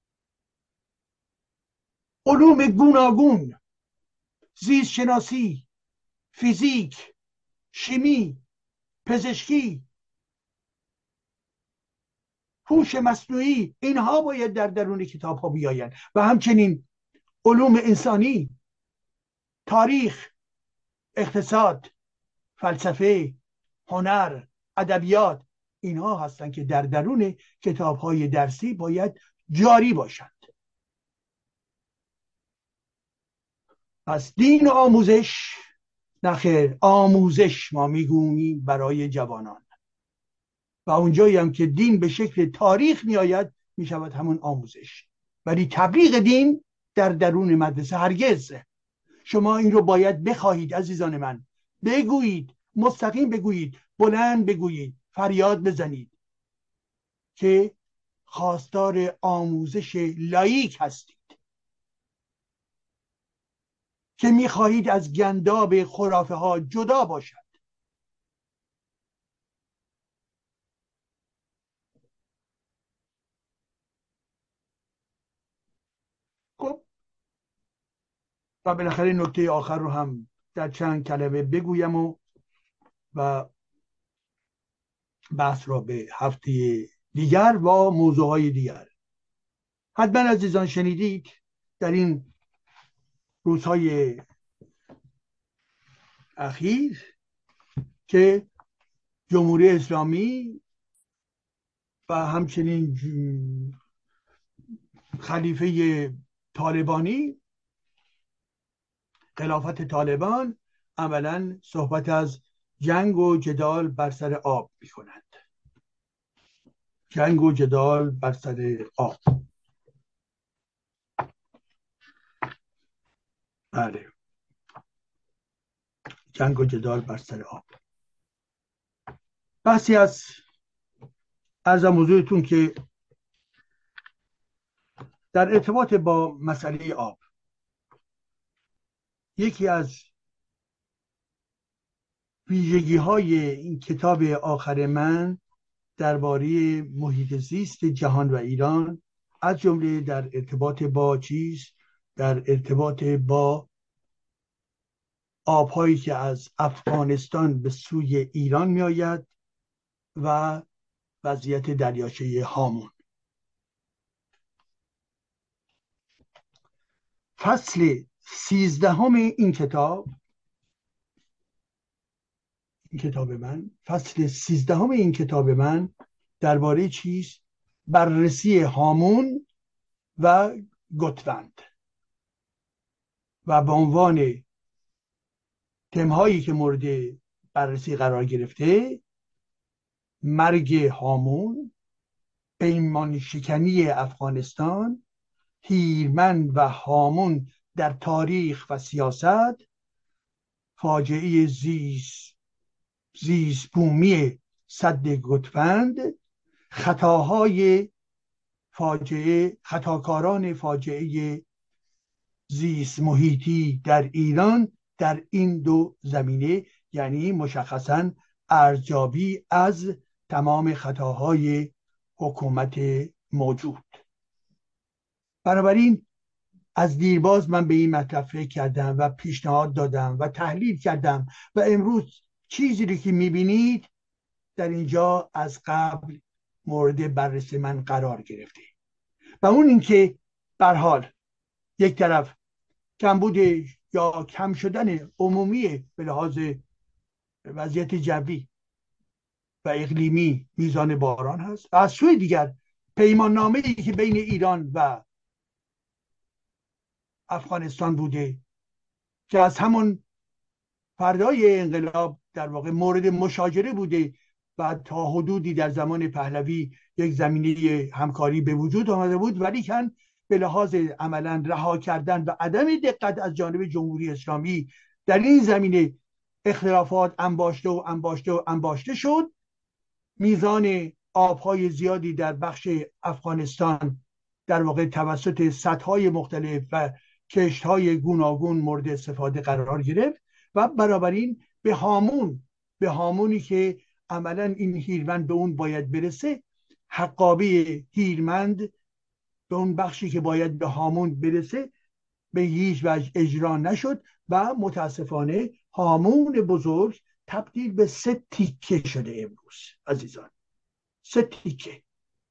علوم گوناگون، زیست شناسی، فیزیک، شیمی، پزشکی، هوش مصنوعی، اینها باید در درون کتاب ها بیایند و همچنین علوم انسانی، تاریخ، اقتصاد، فلسفه، هنر، ادبیات، اینها هستند که در درون کتاب های درسی باید جاری باشند. پس دین و آموزش نخیر، آموزش ما میگوییم برای جوانان و اونجایی هم که دین به شکل تاریخ میآید میشود همون آموزش. ولی تبلیغ دین در درون مدرسه هرگز. شما این رو باید بخواهید عزیزان من، بگویید، مستقیم بگویید، بلند بگویید، فریاد بزنید که خواستار آموزش لاییک هستید، که میخواهید از گنداب خرافه ها جدا باشد. خب و بالاخره نکته آخر رو هم در چند کلمه بگویم و و بحث را به هفته دیگر و موضوعهای دیگر. حتما عزیزان شنیدید در این روزهای اخیر که جمهوری اسلامی و همچنین خلیفه طالبانی، خلافت طالبان، عملا صحبت از جنگ و جدال بر سر آب می کنند. جنگ و جدال بر سر آب. بله، جنگ و جدال بر سر آب. بحثی از عرضم حضورتون که در ارتباط با مسئله آب، یکی از ویژگی های این کتاب آخر من درباره محیط زیست جهان و ایران، از جمله در ارتباط با چیز، در ارتباط با آبهایی که از افغانستان به سوی ایران می آید و وضعیت دریاچه هامون. فصل سیزدهم این کتاب این کتاب من فصل سیزدهم این کتاب من درباره چیست؟ بررسی هامون و گوتوند و به عنوان تمهایی که مورد بررسی قرار گرفته: مرگ هامون، پیمان شکنی افغانستان، هیرمن و هامون در تاریخ و سیاست، فاجعه زیست زیست بومی سد گتفند، خطاهای فاجعه خطاکاران فاجعه زیست محیطی در ایران در این دو زمینه، یعنی مشخصاً ارزیابی از تمام خطاهای حکومت موجود. بنابراین از دیرباز من به این مطلب فکر کردم و پیشنهاد دادم و تحلیل کردم و امروز چیزی رو که میبینید در اینجا از قبل مورد بررسی من قرار گرفته و اون اینکه به هر حال یک طرف کمبود یا کم شدن عمومی به لحاظ وضعیت جوی و اقلیمی میزان باران هست و از سوی دیگر پیمان نامه‌ای که بین ایران و افغانستان بوده که از همون فردای انقلاب در واقع مورد مشاجره بوده و تا حدودی در زمان پهلوی یک زمینه همکاری به وجود آمده بود، ولی کن به لحاظ عملا رها کردن و عدم دقت از جانب جمهوری اسلامی در این زمینه اختلافات انباشته و انباشته و انباشته شد. میزان آبهای زیادی در بخش افغانستان در واقع توسط سدهای مختلف و کشتهای گوناگون مورد استفاده قرار گرفت و بنابراین به هامون به هامونی که عملا این هیرمند به اون باید برسه، حقابه هیرمند به اون بخشی که باید به هامون برسه به هیچ وجه اجرا نشد و متاسفانه هامون بزرگ تبدیل به سه تیکه شده امروز عزیزان، سه تیکه.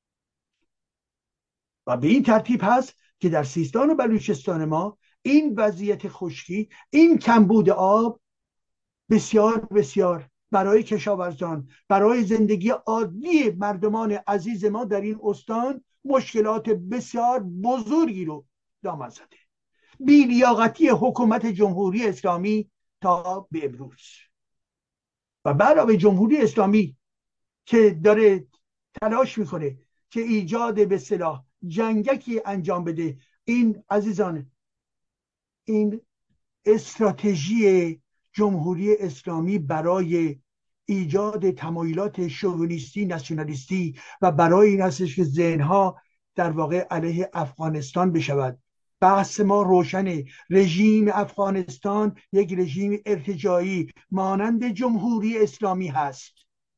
و به این ترتیب هست که در سیستان و بلوچستان ما این وضعیت خشکی، این کمبود آب بسیار بسیار برای کشاورزان، برای زندگی عادی مردمان عزیز ما در این استان مشکلات بسیار بزرگی رو دامن زده. بی‌لیاقتی حکومت جمهوری اسلامی تا به امروز و علاوه جمهوری اسلامی که داره تلاش میکنه که ایجاد به اصطلاح جنگکی انجام بده. این عزیزان، این استراتژی جمهوری اسلامی برای ایجاد تمایلات شوونیستی ناسیونالیستی و برای این هستش که ذهنها در واقع علیه افغانستان بشود. بحث ما روشنه، رژیم افغانستان یک رژیم ارتجاعی مانند جمهوری اسلامی هست.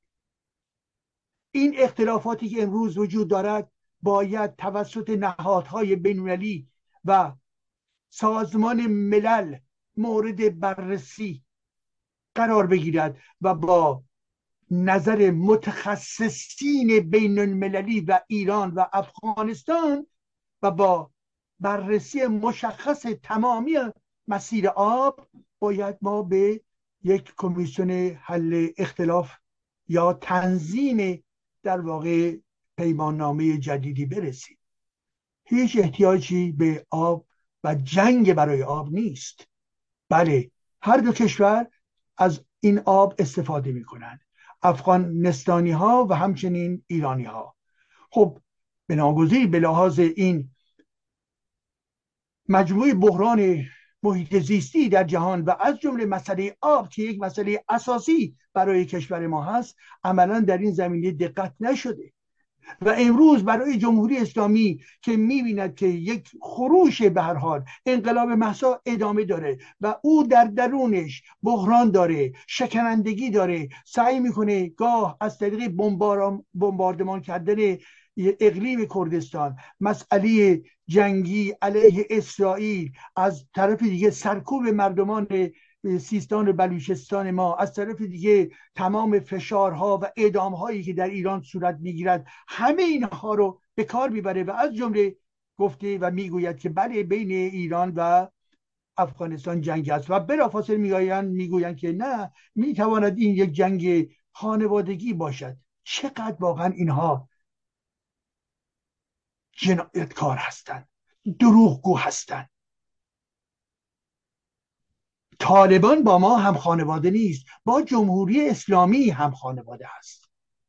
این اختلافاتی که امروز وجود دارد باید توسط نهادهای بین‌المللی و سازمان ملل مورد بررسی قرار بگیرد و با نظر متخصصین بین المللی و ایران و افغانستان و با بررسی مشخص تمامی مسیر آب باید ما به یک کمیسیون حل اختلاف یا تنظیم در واقع پیمان نامه جدیدی برسیم. هیچ احتیاجی به آب و جنگ برای آب نیست. بله، هر دو کشور از این آب استفاده می کنند، افغانستانی ها و همچنین ایرانی ها. خب بناگزیر به لحاظ این مجموعه بحران محیط زیستی در جهان و از جمله مسئله آب که یک مسئله اساسی برای کشور ما هست، عملا در این زمینه دقت نشده و امروز برای جمهوری اسلامی که میبیند که یک خروش به هر حال انقلاب مهسا ادامه داره و او در درونش بحران داره، شکنندگی داره، سعی میکنه گاه از طریق بمباردمان کردن اقلیم کردستان، مسئله جنگی علیه اسرائیل، از طرف دیگه سرکوب مردمان سیستان و بلوچستان ما، از طرف دیگه تمام فشارها و اعدامهایی که در ایران صورت میگیرد، همه اینها رو به کار میبره و از جمله گفته و میگوید که بله بین ایران و افغانستان جنگ است و بلافاصله میگویند میگویند که نه، میتواند این یک جنگ خانوادگی باشد. چقدر واقعا اینها جنایتکار هستند، دروغگو هستند. طالبان با ما هم خانواده نیست، با جمهوری اسلامی هم خانواده هست.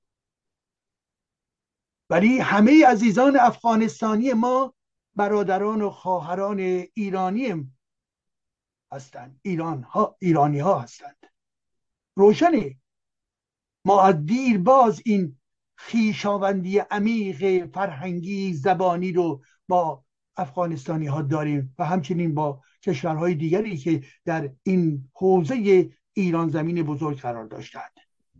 ولی همه عزیزان افغانستانی ما برادران و خواهران ایرانی هستند، ایران ها ایرانی ها هستند. روشنه ما از دیر باز این خویشاوندی عمیق فرهنگی زبانی رو با افغانستانی ها داریم و همچنین با کشورهای دیگری که در این حوزه ایران زمین بزرگ قرار داشتند.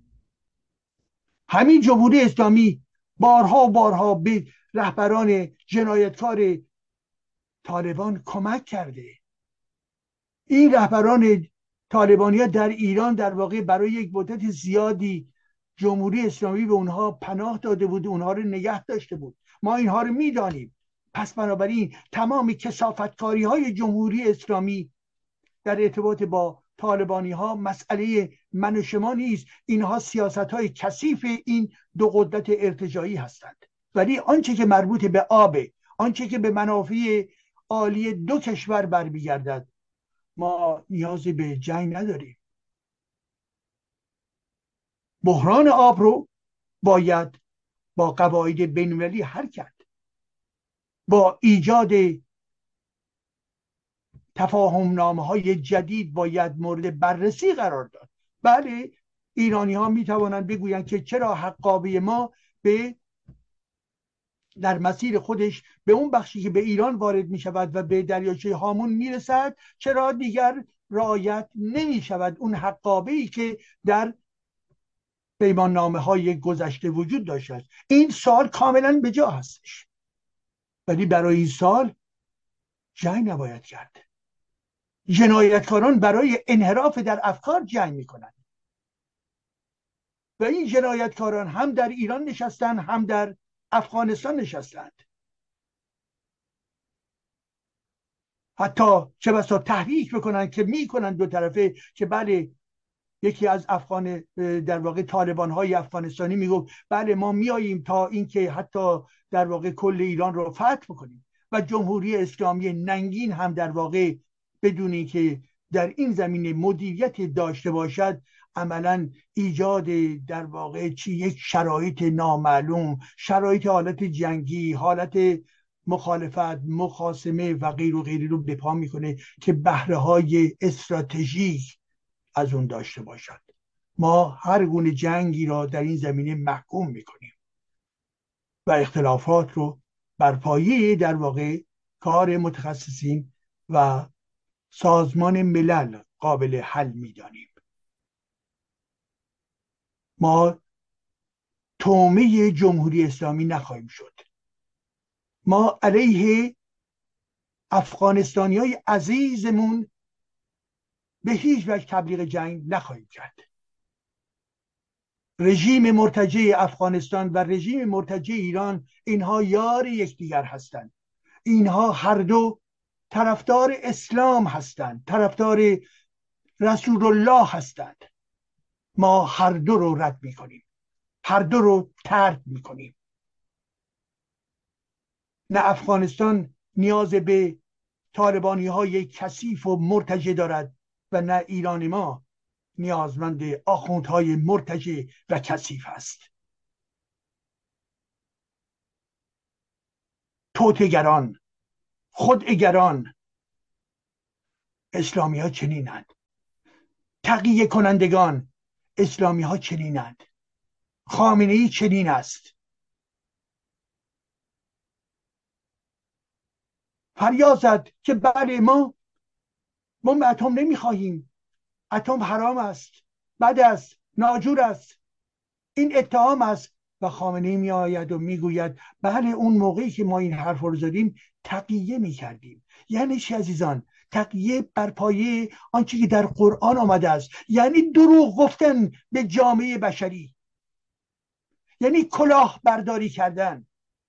همین جمهوری اسلامی بارها و بارها به رهبران جنایتکار طالبان کمک کرده. این رهبران طالبانی ها در ایران در واقع برای یک مدت زیادی جمهوری اسلامی به اونها پناه داده بود، اونها رو نگه داشته بود. ما اینها رو میدانیم. پس بنابراین تمام کثافتکاری های جمهوری اسلامی در ارتباط با طالبانی ها مسئله من و شما نیست. اینها سیاست های کثیف این دو قدرت ارتجاعی هستند. ولی آنچه که مربوط به آب، آنچه که به منافع عالی دو کشور برمیگردد، ما نیازی به جنگ نداریم. بحران آب رو باید با قواعد بین‌المللی حل کرد، با ایجاد تفاهم نامه های جدید باید مورد بررسی قرار داد. بله، ایرانی ها می توانند بگویند که چرا حقابه ما به در مسیر خودش به اون بخشی که به ایران وارد می شود و به دریاچه هامون می رسد چرا دیگر رعایت نمی شود اون حقابه ای که در پیمان نامه های گذشته وجود داشته است. این سال کاملا به جا هستش، ولی برای این سال جنگ نباید کرد. جنایتکاران برای انحراف در افکار جنگ میکنند و این جنایتکاران هم در ایران نشستند هم در افغانستان نشستند. حتی چه بسا تحریک بکنن که میکنن دو طرفه که بله، یکی از افغان در واقع طالبان های افغانستانی میگفت بله ما میاییم تا اینکه حتی در واقع کل ایران رو فتح بکنیم و جمهوری اسلامی ننگین هم در واقع بدونی که در این زمینه مدیریت داشته باشد عملا ایجاد در واقع چی یک شرایط نامعلوم، شرایط حالت جنگی، حالت مخالفت، مخاصمه و غیر و غیری رو به پا میکنه که بهره های استراتژیک از اون داشته باشد. ما هر گونه جنگی را در این زمینه محکوم میکنیم و اختلافات رو بر پایه در واقع کار متخصصین و سازمان ملل قابل حل میدانیم. ما تومه جمهوری اسلامی نخواهیم شد. ما علیه افغانستانی های عزیزمون به هیچ وجه تبلیغ جنگ نخواهیم کرد. رژیم مرتجع افغانستان و رژیم مرتجع ایران اینها یار یکدیگر هستند. اینها هر دو طرفدار اسلام هستند، طرفدار رسول الله هستند. ما هر دو رو رد میکنیم، هر دو رو طرد میکنیم. نه افغانستان نیاز به طالبانی های کثیف و مرتجع دارد و نه ایران ما نیازمند آخوندهای مرتجع و کثیف است. توطئه‌گران، خودئه‌گران، اسلامی ها چنینند. تقیه کنندگان، اسلامی ها چنینند. خامنه‌ای چنین است. فریاد زد که بله ما ما اتم نمیخواهیم، اتم حرام است، بد است، ناجور است، این اتهام است. و خامنه‌ای می آید و میگوید بله اون موقعی که ما این حرف رو زدیم تقیه میکردیم. یعنی چی عزیزان؟ تقیه بر پایه آنچه که در قرآن آمده است، یعنی دروغ گفتن به جامعه بشری، یعنی کلاه برداری کردن،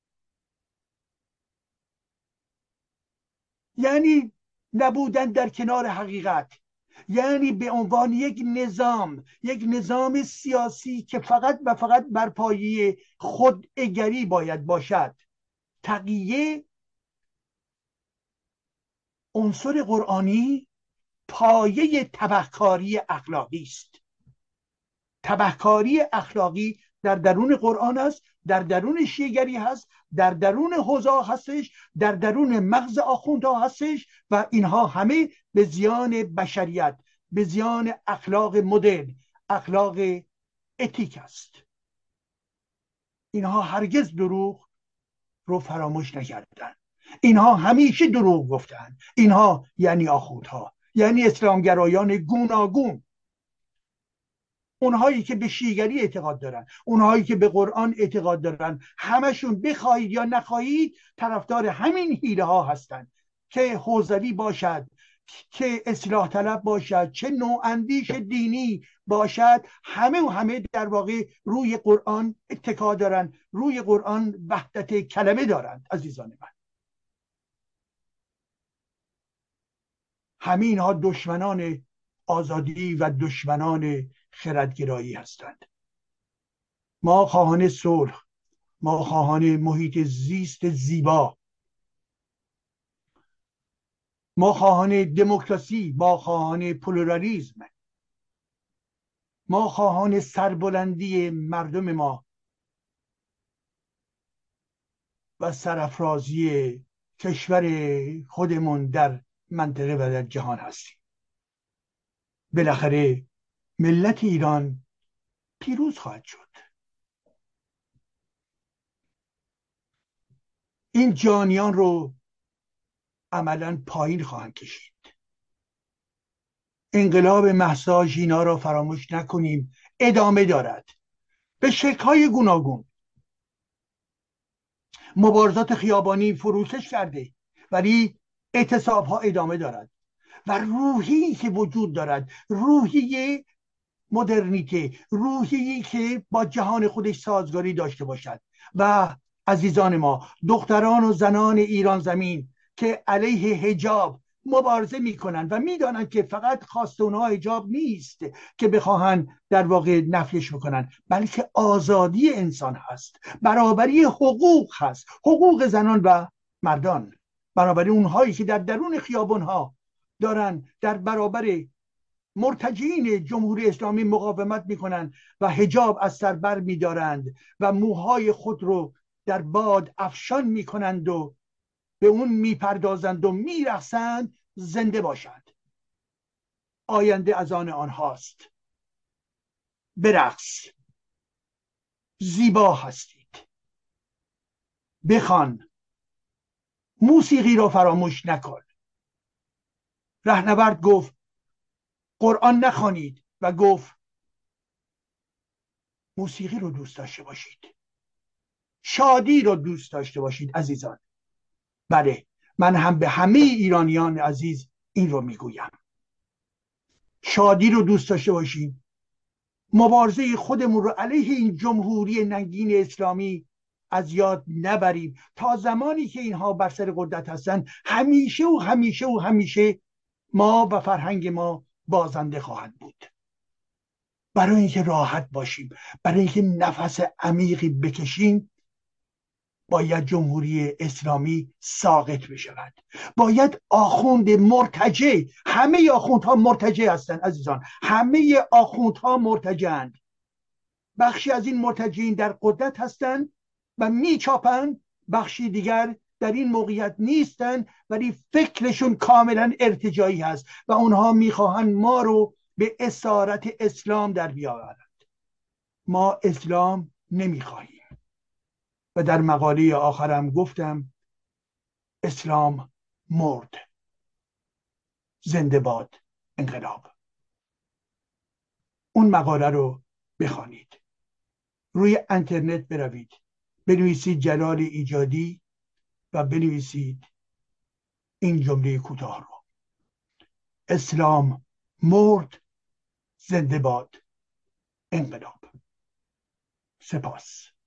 یعنی نبودن در کنار حقیقت، یعنی به عنوان یک نظام، یک نظام سیاسی که فقط و فقط بر پایه خودئگری باید باشد. تقیه عنصر قرآنی پایه تبهکاری اخلاقی است. تبهکاری اخلاقی در درون قرآن است، در درون شیعه‌گری هست، در درون حوزه هستش، در درون مغز آخوندها هستش و اینها همه به زیان بشریت، به زیان اخلاق مدرن، اخلاق اتیک است. اینها هرگز دروغ رو فراموش نکردن. اینها همیشه دروغ گفتن. اینها یعنی آخوندها، یعنی اسلامگرایان گوناگون، اونهایی که به شیعگری اعتقاد دارن، اونهایی که به قرآن اعتقاد دارن، همشون بخواهید یا نخواهید طرفدار همین حیله ها هستن که حوزوی باشد، که اصلاح طلب باشد، چه نواندیش دینی باشد، همه و همه در واقع روی قرآن اتکا دارن، روی قرآن وحدت کلمه دارند. عزیزان من، همه اینها دشمنان آزادی و دشمنان خردگرایی هستند. ما خواهان صلح، ما خواهان محیط زیست زیبا، ما خواهان دموکراسی، ما خواهان پلورالیسم، ما خواهان سربلندی مردم ما و سرافرازی کشور خودمون در منطقه و در جهان هستیم. بالاخره ملت ایران پیروز خواهد شد. این جانیان رو عملا پایین خواهند کشید. انقلاب مهسا ژینا را فراموش نکنیم، ادامه دارد به شکل‌های گوناگون. مبارزات خیابانی فروکش کرده ولی اعتصاب‌ها ادامه دارد و روحی که وجود دارد، روحی مدرنیته، روحی که با جهان خودش سازگاری داشته باشد. و عزیزان ما، دختران و زنان ایران زمین که علیه حجاب مبارزه میکنن و میدانند که فقط خواست اونها حجاب نیست که بخواهن در واقع نفیش بکنن، بلکه آزادی انسان هست، برابری حقوق هست، حقوق زنان و مردان، برابری اونهایی که در درون خیابانها دارن در برابر مرتجعین جمهوری اسلامی مقاومت میکنن و حجاب از سر بر میدارند و موهای خود رو در باد افشان میکنند و به اون میپردازند و میرقصند. زنده باشند. آینده از آن آنهاست. برقص، زیبا هستید، بخوان، موسیقی را فراموش نکن. رهنورد گفت قرآن نخوانید و گفت موسیقی رو دوست داشته باشید، شادی رو دوست داشته باشید. عزیزان، بله، من هم به همه ایرانیان عزیز این رو میگویم، شادی رو دوست داشته باشیم، مبارزه خودمون رو علیه این جمهوری ننگین اسلامی از یاد نبریم. تا زمانی که اینها بر سر قدرت هستن، همیشه و همیشه و همیشه ما و فرهنگ ما بازنده خواهد بود. برای اینکه راحت باشیم، برای اینکه نفس عمیقی بکشیم، باید جمهوری اسلامی ساقط بشود. باید آخوند مرتجع، همه آخوندها مرتجع هستند عزیزان، همه آخوندها مرتجعند. بخشی از این مرتجعین در قدرت هستند و میچاپند، بخشی دیگر در این موقعیت نیستند ولی فکرشون کاملا ارتجاعی هست و اونها میخواهند ما رو به اسارت اسلام در بیاورند. ما اسلام نمیخواهیم و در مقاله آخرم گفتم اسلام مرد، زنده باد انقلاب. اون مقاله رو بخوانید، روی اینترنت بروید، بنویسید جلال ایجادی و بنویسید این جمله کوتاه رو: اسلام مرد، زنده باد انقلاب. سپاس.